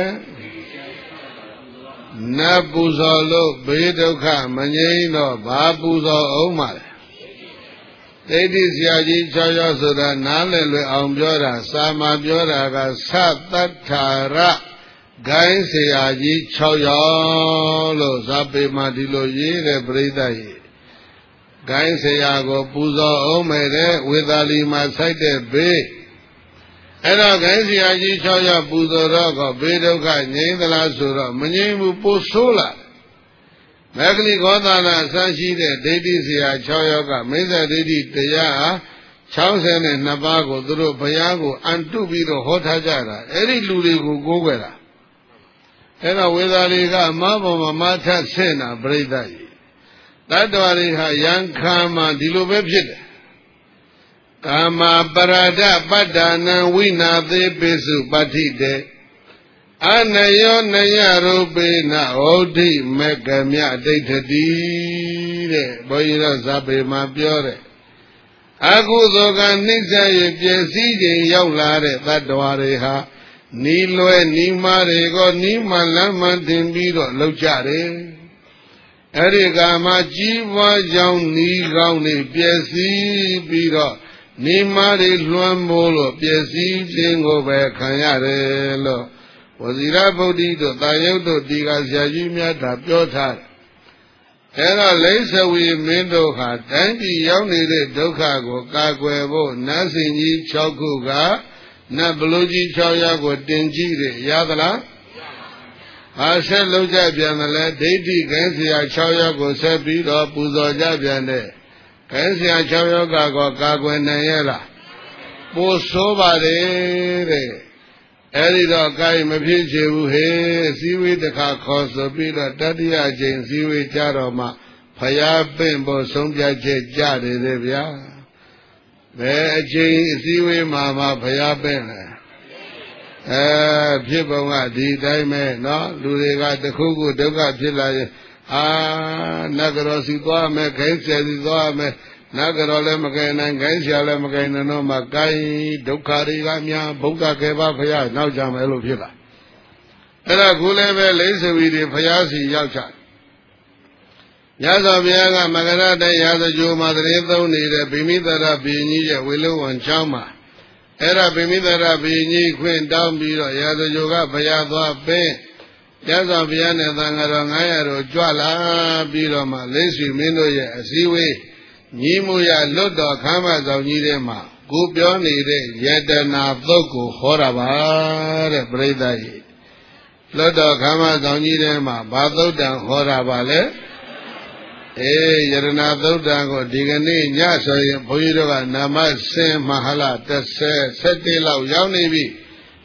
။နတ်ပူဇော်လို့ဘေးဒုက္ခမငြိမ်းတော့ဘာပူဇော်အောင်ပါလဲ။ဒိဋ္ဌိဆရာကြီး၆ယောက်ဆိုတာနားလည်လွယ်အောင်ပြောတာစာမှာပြောတာကသတ္တထာရဂိုင်းဆရာကြီး၆ယောက်လို့ဇာပေမှာဒီလိုရေးတဲ့ပြိဿကြီးဂိုင်းဆရာကိုပူဇော်အောင်မဲ့တဲ့ဝေသာလီမှာစိုက်တဲ့ဘေးအဲ့တော့ဂိုင်းဆရာကြီး၆ယောက်ပူဇော်တော့ကဘေးဒုက္ခငြိမ်းသလားဆိုတော့မငြိမ်းဘူးပိုဆိုးလာမဂ္ဂလိဂောသနာဆန်းရှိတဲ့ဒိဋ္ဌိဆရာ၆ယောက်ကမိစ္ဆာဒိဋ္ဌိတရား၆၂ပါးကိုသူတို့ဘုရားကိုအန်တုပြီးတော့ဟောထားကြတာအဲ့ဒီလူတွေကိုကိုးကွယ်တာအဲ့တော့ဝေသာလီကအမဘောမှာမထဆင့်တာပြိဿကြီးတတ္တဝါတွေဟာယံခါမှာဒီလိုပဲဖြစ်တယ်ကာမပရာဒပတ္တာနံဝိနာသေးပိစုပဋ္ဌိတေအနယောနယရူပေနဩဒိမေကမြအဋ္ဌတိတဲ့ဘုန်းကြီးတို့ဇာပေမှာပြောတယ်အခုသောကနှိစ္စရဲ့ပြည့်စည်ခြင်းရောက်လာတဲ့တတ္တဝါတွေဟာနီးလွဲနီးမားတွေကိုနီးမှလမ်းမှတင်ပြီးတော့လောက်ကြတယ်အဲ့ဒီကမှကြီးပွားကြောင်းနီးကောင်းနေပြည့်စည်ပြီးတော့နေမာတွေလွှမ်းမိုးလို့ပြည့်စည်ခြင်းကိုပဲခံရတယ်လို့ဝဇိရဗုဒ္ဓိတို့တာယုတ်တို့ဒီကဆရာကြီးများသာပြောထားတယ်အဲ့တော့လိစ္ဆဝီမင်းတို့ဟာတိုင်းပြည်ရောက်နေတဲ့ဒုက္ခကိုကာကွယ်ဖို့နတ်စင်ကြီး၆ခုကနတ်ဘလူကြီး၆ယောက်ကိုတင်ကြည့်တယ်ရသလားဟာဆက်လုံးကြပြန်တယ်လေဒိဋ္ဌိခိုင်းဆရာ၆ယောက်ကိုဆက်ပြီးတော့ပူဇော်ကြပြန်တယ်ခိုင်းဆရာ၆ယောက်ကကောကာကွယ်နိုင်ရဲ့လားပို့ဆိုးပါတယ်တဲ့အဲ့ဒီတော့ကိုင်မဖြစ်ချေဘူးဟေးစည်းဝေးတစ်ခါခေါ်ဆိုပြီးတော့တတိယအကြိမ်စည်းဝေးကြတော့မှဖယားပင့်ဖို့ဆုံးဖြတ်ချက်ကြတယ်လေဗျာဘယ်အချိန်အစည်းဝေးမှာမှဖယားပင့်လဲအဲဖြစ်ပုံကဒီတိုင်းပဲเนาะလူတွေကတခုခုဒုက္ခဖြစ်လာရင်အာနဂရောစီသွားမယ်ခိုင်းဆယ်စီသွားမယ်နဂရောလည်းမကယ်နိုင်ခိုင်းဆယ်လည်းမကယ်နိုင်တော့မှကိုင်းဒုက္ခတွေကများဗုဒ္ဓကေဘဖယားနောက်ကြမယ်လို့ဖြစ်လာအဲ့ဒါခုလည်းပဲလိစ္ဆဝီတွေဖယားစီရောက်ကြရသော်ဘုရားကမကရတဲ့ရာဇကြိုမှာတရေသုံးနေတဲ့ဗိမိတရဘီကြီးရဲ့ဝေလုံဝန်ချောင်းမှာအဲ့ဒါဗိမိတရဘီကြီးခွင့်တောင်းပြီးတော့ရာဇကြိုကဘုရားသွားပင်းရသော်ဘုရားနဲ့သံဃာတော်၅ရာတို့ကြွလာပြီးတော့မှလိစ္ဆဝီမင်းတို့ရဲ့အစည်းဝေးညီမှုရလွတ်တော်ခမ်းမဆောင်ကြီးထဲမှာကိုပြောနေတဲ့ယတနာသုတ်ကိုဟောတာပါတဲ့ပြိဿကြီးလွတ်တော်ခမ်းမဆောင်ကြီးထဲမှာဘာသုတ်တံဟောတာပါလဲအေးယရနာသုတ်တံကိုဒီကနေ့ညဆိုရင်ဘုန်းကြီးတို့ကနာမဆင်းမဟာလတစ်ဆယ် ၁၁လောက်ရောက်နေပြီ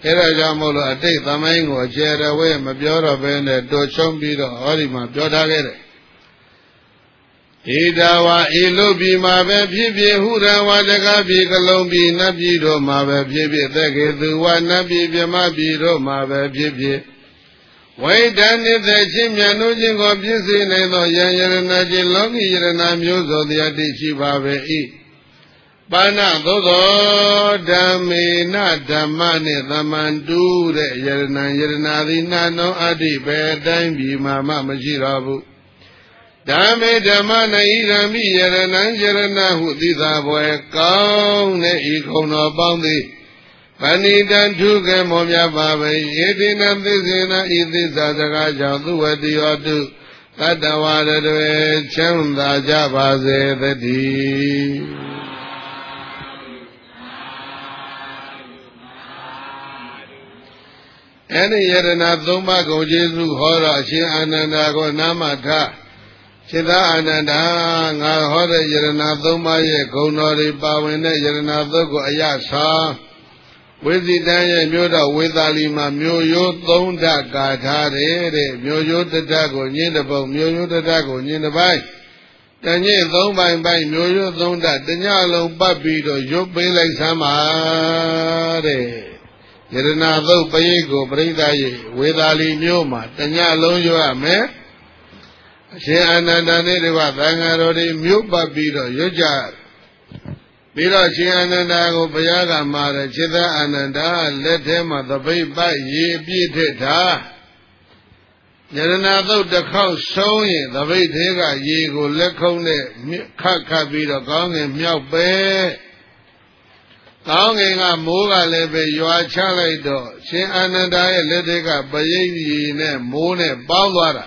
အဲ့ဒါကြောင့်မို့လို့အတိတ်သမိုင်းကိုအကျယ်တော်ဝဲမပြောတော့ဘဲနဲ့တိုးချုံပြီးတော့ဟောဒီမှာပြောထားခဲ့တယ်ဣဒဝါဤလူပြည်မှာပဲဖြစ်ဖြစ်ဟုရဝတကပြည်ကလုံးပြည်နတ်ပြည်တို့မှာပဲဖြစ်ဖြစ်သက်ကေသူဝနတ်ပြည်မြမပြည်တို့မှာပဲဖြစ်ဖြစ်ဝိဒန်နေတဲ့ချင်းမြတ်တို့ချင်းကိုပြည့်စုံနိုင်သောယံယရဏချင်းလောကီယရဏမျိုးစုံတရားတိရှိပါပဲ၏ပါဏသို့သောဓမ္မေနဓမ္မနှင့်သမန္တုတဲ့ယရဏယရဏသည်နာနောအတ္တိပဲအတိုင်းပြည်မှာမှမရှိတော့ဘူးဓမ္မေဓမ္မနဣရမိယရဏယရဏဟုသိသာဘွယ်ကောင်းတဲ့ဤခုံတော်ပေါင်းသည်ပဏိတံထုကမောမြပါပဲယေတိနသစ္စေနဤသစ္စာစကားကြောင့်သူဝတိယောတုတတ္တဝရတွေချမ်းသာကြပါစေတည်းအဲ့ဒီယရဏသုံးပါးကိုကျေးဇူးဟောတော့အရှင်အာနန္ဒာကိုနာမထစိတ္တအာနန္ဒာငါဟောတဲ့ယရဏသုံးပါးရဲ့ဂုဏ်တော်တွေပါဝင်တဲ့ယရဏသုတ်ကိုအယသာဝိဇိတံရဲ့မြို့တော်ဝေသာလီမှာမြို့ရိုးသုံးဓာတ်ကာထားတယ်တဲ့မြို့ရိုးတစ်ဓာတ်ကိုညင်းတစ်ပုံမြို့ရိုးတစ်ဓာတ်ကိုညင်းတစ်ပိုင်းတညင်းသုံးပိုင်းပိုင်းမြို့ရိုးသုံးဓာတ်တညလုံးပတ်ပြီးတော့ရုပ်ပေးလိုက်စမ်းပါတဲ့ယရဏသုတ်ပရိတ်ကိုပရိသတ်ရဲ့ဝေသာလီမြို့မှာတညလုံးရွရမယ်အရှင်အာနန္ဒာနဲ့တကွသံဃာတော်တွေမြို့ပတ်ပြီးတော့ရွကြပြီးတော့ရှင်အာနန္ဒာကိုဘုရားကမှာတဲ့ခြေသာအာနန္ဒာလက်ထဲမှာသပိတ်ပတ်ရေပြည့်ထစ်ထားယရဏသုတ်တစ်ခေါက်ဆုံးရင်သပိတ်သေးကရေကိုလက်ခုံးနဲ့ခတ်ခတ်ပြီးတော့ကောင်းငင်မြောက်ပဲကောင်းငင်ကမိုးကလည်းပဲရွာချလိုက်တော့ရှင်အာနန္ဒာရဲ့လက်ထဲကပရိတ်ကြီးနဲ့မိုးနဲ့ပေါင်းသွားတာ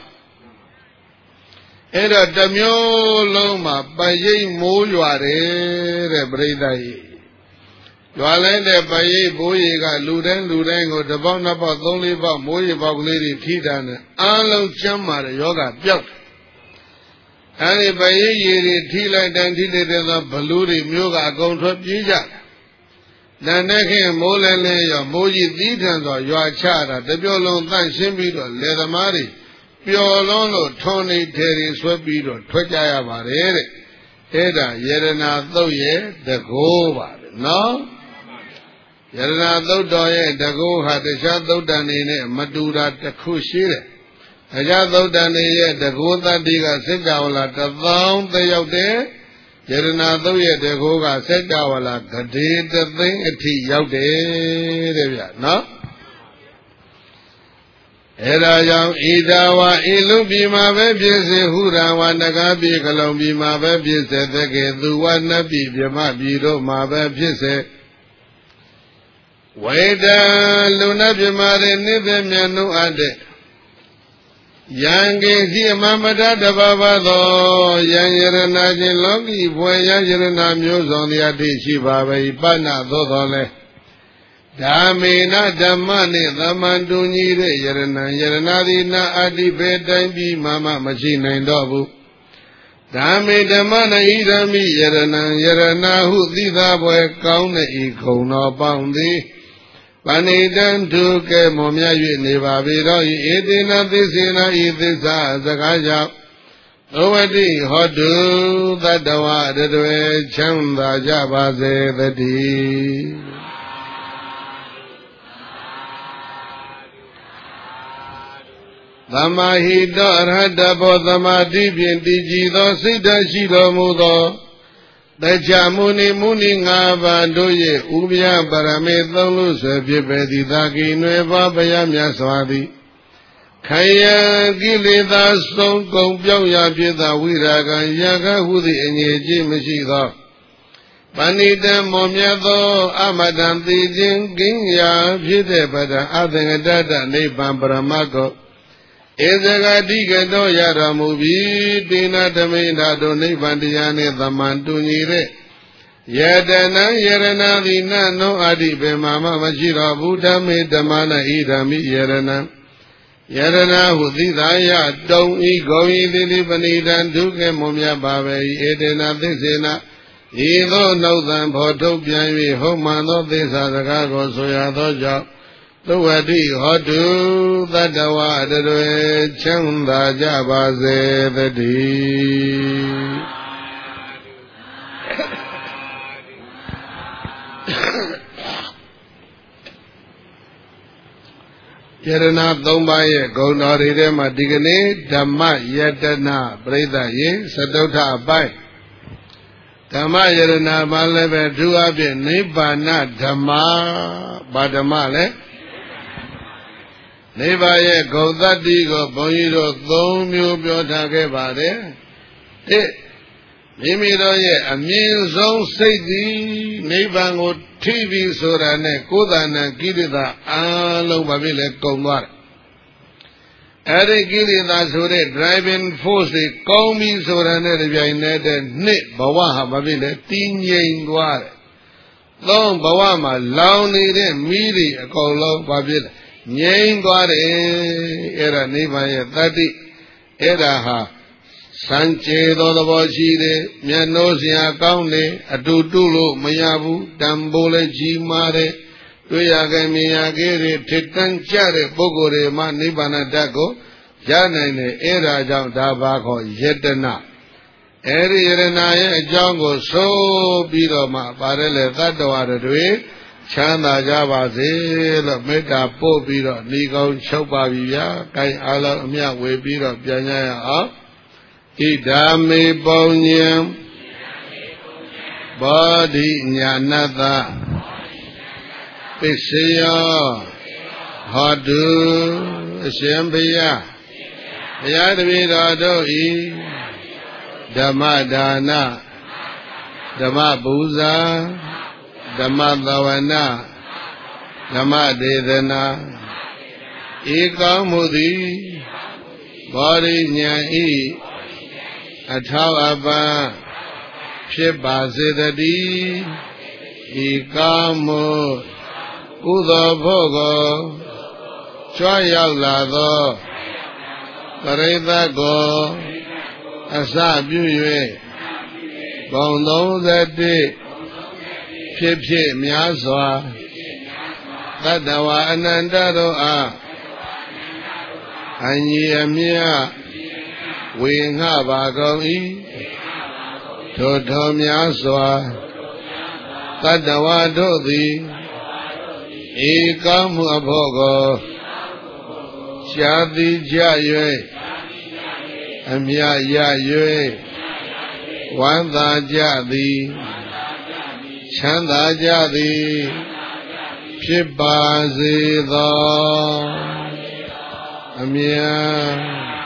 အဲ့တော့တမျိုးလုံးမှာပရိတ်မိုးရွာတယ်တဲ့ပြိဿကြီးရွာလိုက်တဲ့ပရိတ်ဘိုးကြီးကလူတိုင်းလူတိုင်းကိုတစ်ပေါက်နှစ်ပေါက်သုံးလေးပေါက်မိုးရီပေါက်ကလေးတွေထိတာနဲ့အားလုံးကျမ်းမာတဲ့ယောဂပျောက်တယ်အဲ့ဒီပရိတ်ကြီးတွေထိလိုက်တိုင်းထိလိုက်တဲ့ဘလူးတွေမျိုးကအကုန်ထွက်ပြေးကြတယ်နန်းနဲ့ခင်မိုးလဲလဲရောမိုးကြီးသီးထန်စွာရွာချတာတပြောလုံးတန့်ရှင်းပြီးတော့လေသမားတွေပျော်လွန်းလို့ထုံနေထဲတွေဆွဲပြီးတော့ထွက်ကြရပါတယ်တဲ့အဲ့ဒါယရဏသုတ်ရဲ့တကောပါပဲနော်ယရဏသုတ်တော်ရဲ့တကောဟာတခြားသုတ်တန်တွေနဲ့မတူတာတစ်ခုရှိတယ်တခြားသုတ်တန်တွေရဲ့တကောတတ္တိကစัจ java လာတစ်သောင်းတရောက်တယ်ယရဏသုတ်ရဲ့တကောကစัจ java လာဂဒေတသိန်းအထိရောက်တယ်တဲ့ဗျနော်အဲ့ဒါကြောင့်ဣဒဝါဤလူပြည်မှာပဲဖြစ်စေဟုရဝနဂါပြည်ကလုံးပြည်မှာပဲဖြစ်စေတကယ်သူဝနတ်ပြည်မြမပြည်တို့မှာပဲဖြစ်စေဝေဒလူနာမြမတွေနိဗ္ဗာန်မြတ်နှုတ်အပ်တဲ့ယံကေစီအမမတတဘာဝသောယံယရဏချင်းလောကီဘွယ်ယံယရဏမျိုးစုံတရားတိရှိပါပဲပဏ္ဏသို့တော်လဲဓမ္မေနဓမ္မနှင့်သမန္တုညီတဲ့ယရဏယရဏသည်နာအတ္တိဘေတိုင်းပြီးမှမှမရှိနိုင်တော့ဘူးဓမ္မေဓမ္မနဣရမိယရဏယရဏဟုသိသာဘွယ်ကောင်းတဲ့ဤခုံတော်ပေါင်းသည်ပဏိတံဒုကေမောမြ၍နေပါပေတော့ဤဧတေနသစ္စေနဤသစ္စာစကားကြောင့်သဝတိဟောတုတတ္တဝရတွေချမ်းသာကြပါစေတည်းသမာဟိတောအရဟတဘောသမာဓိဖြင့်တည်ကြည်သောစိတ်ဓာတ်ရှိတော်မူသောတကြမုနိမုနိငါးပါးတို့ရဲ့ဥပယပရမေသုံးလို့ဆွေဖြစ်ပေသည်သာကိနွယ်ပါဘုရားမြတ်စွာသည်ခယံကိလေသာဆုံးကုန်ပြောင်းရာဖြစ်သောဝိရာဂံယကဟုသည်အငြိကြီးမရှိသောပဏိတံမောမြတ်သောအမတံသိခြင်းကင်းရာဖြစ်တဲ့ဗဒံအသင်္ကတတနိဗ္ဗာန်ပရမတ်ကိုဧဇဂတိကတော်ရတော်မူပြီးတေနဓမိန်ဓာတုနိဗ္ဗာန်တရားနှင့်သမန်တူညီတဲ့ယတနာယရဏသည်နနောအတိဘေမာမမရှိတော်ဘူးဓမ္မေဓမ္မနာဣဓမ္မိယရဏယရဏဟုသိသာယတုံဤဂုံဤတိတိပဏိတံဒုက္ခမွန်မြတ်ပါပဲဧတေနသစ္စေနဤသို့နှုတ်သံဖော်ထုတ်ပြန်၍ဟုတ်မှန်သောသစ္စာစကားကိုဆိုရသောကြောင့်သုဝတိဟောတုသတ္တဝါတွေချမ်းသာကြပါစေတည်းယရဏသုံးပါးရဲ့ဂုဏ်တော်တွေထဲမှာဒီကနေ့ဓမ္မယတနာပရိသတ်ရေသတုဋ္ဌအပိုင်းဓမ္မယရဏဘာလည်းပဲသူအပြင်နိဗ္ဗာန်ဓမ္မဘာဓမ္မလဲနိဗ္ဗာန်ရဲ့ဂုဏ်သတ္တိကိုဘုန်းကြီးတို့သုံးမျိုးပြောထားခဲ့ပါတယ်တစ်မိမိတို့ရဲ့အမြင့်ဆုံးစိတ်သည်နိဗ္ဗာန်ကိုထိပြီဆိုတာနဲ့ကိုယ်တဏ္ဍကိလေသာအလုံးပါပြီလေကုန်သွားတယ်အဲ့ဒီကိလေသာဆိုတဲ့ driving force တွေကောင်းပြီဆိုတာနဲ့တပြိုင်နက်တည်းနှစ်ဘဝဟာပါပြီလေတည်ငြိမ်သွားတယ်သုံးဘဝမှာလောင်နေတဲ့မိတွေအကုန်လုံးပါပြီလေငြိမ်သွားတယ်အဲ့ဒါနိဗ္ဗာန်ရဲ့တတ္တိအဲ့ဒါဟာစံကြေသောသဘောရှိတယ်မျက်နှိုးစရာကောင်းတယ်အတူတူလို့မရဘူးတန်ဖိုးလည်းကြီးမားတယ်တွေ့ရခဲ့မြင်ရခဲ့တဲ့ထစ်တန်းကြတဲ့ပုဂ္ဂိုလ်တွေမှနိဗ္ဗာန်ဓာတ်ကိုရနိုင်တယ်အဲ့ဒါကြောင့်ဒါဘာခေါ်ယတနာအဲ့ဒီယရနာရဲ့အကြောင်းကိုဆိုပြီးတော့မှပါတယ်လေသတ္တဝါတွေချမ်းသာကြပါစေလို့မေတ္တာပို့ပြီးတော့ဤကောင်းချုပ်ပါပြီဗျာ။ကိုင်အားလုံးအမြဝေပြီးတော့ပြန်ကြရအောင်။ဣဒာမေပုံညံဘောဓိညာဏတ္တပစ္စယောဟောတုအရှင်ဘုရားဘုရားတပည့်တော်တို့ဤဓမ္မဒါနဓမ္မပူဇာဓမ္မသဝနာဓမ္မဒေသနာဧကောင်းမှုသည်ဘောဓိညာဤအထောက်အပံ့ဖြစ်ပါစေတည်းဤကောင်းမှုကုသိုလ်ဖို့ကိုကြွရောက်လာသောပရိသတ်ကိုအစပြု၍ဘုံသုံးဆယ်ဖြစ်ဖြစ်များစွာသတ္တဝါအနန္တတို့အားအညီအမျှဝေငှပါကုန်၏ထိုထောများစွာသတ္တဝါတို့သည်ဧကောင်းမှုအဖို့ကိုရှားသည်ကြ၍အမြရ၍ဝမ်းသာကြသည်ချမ်းသာကြသည်ဖြစ်ပါစေသောအမြတ်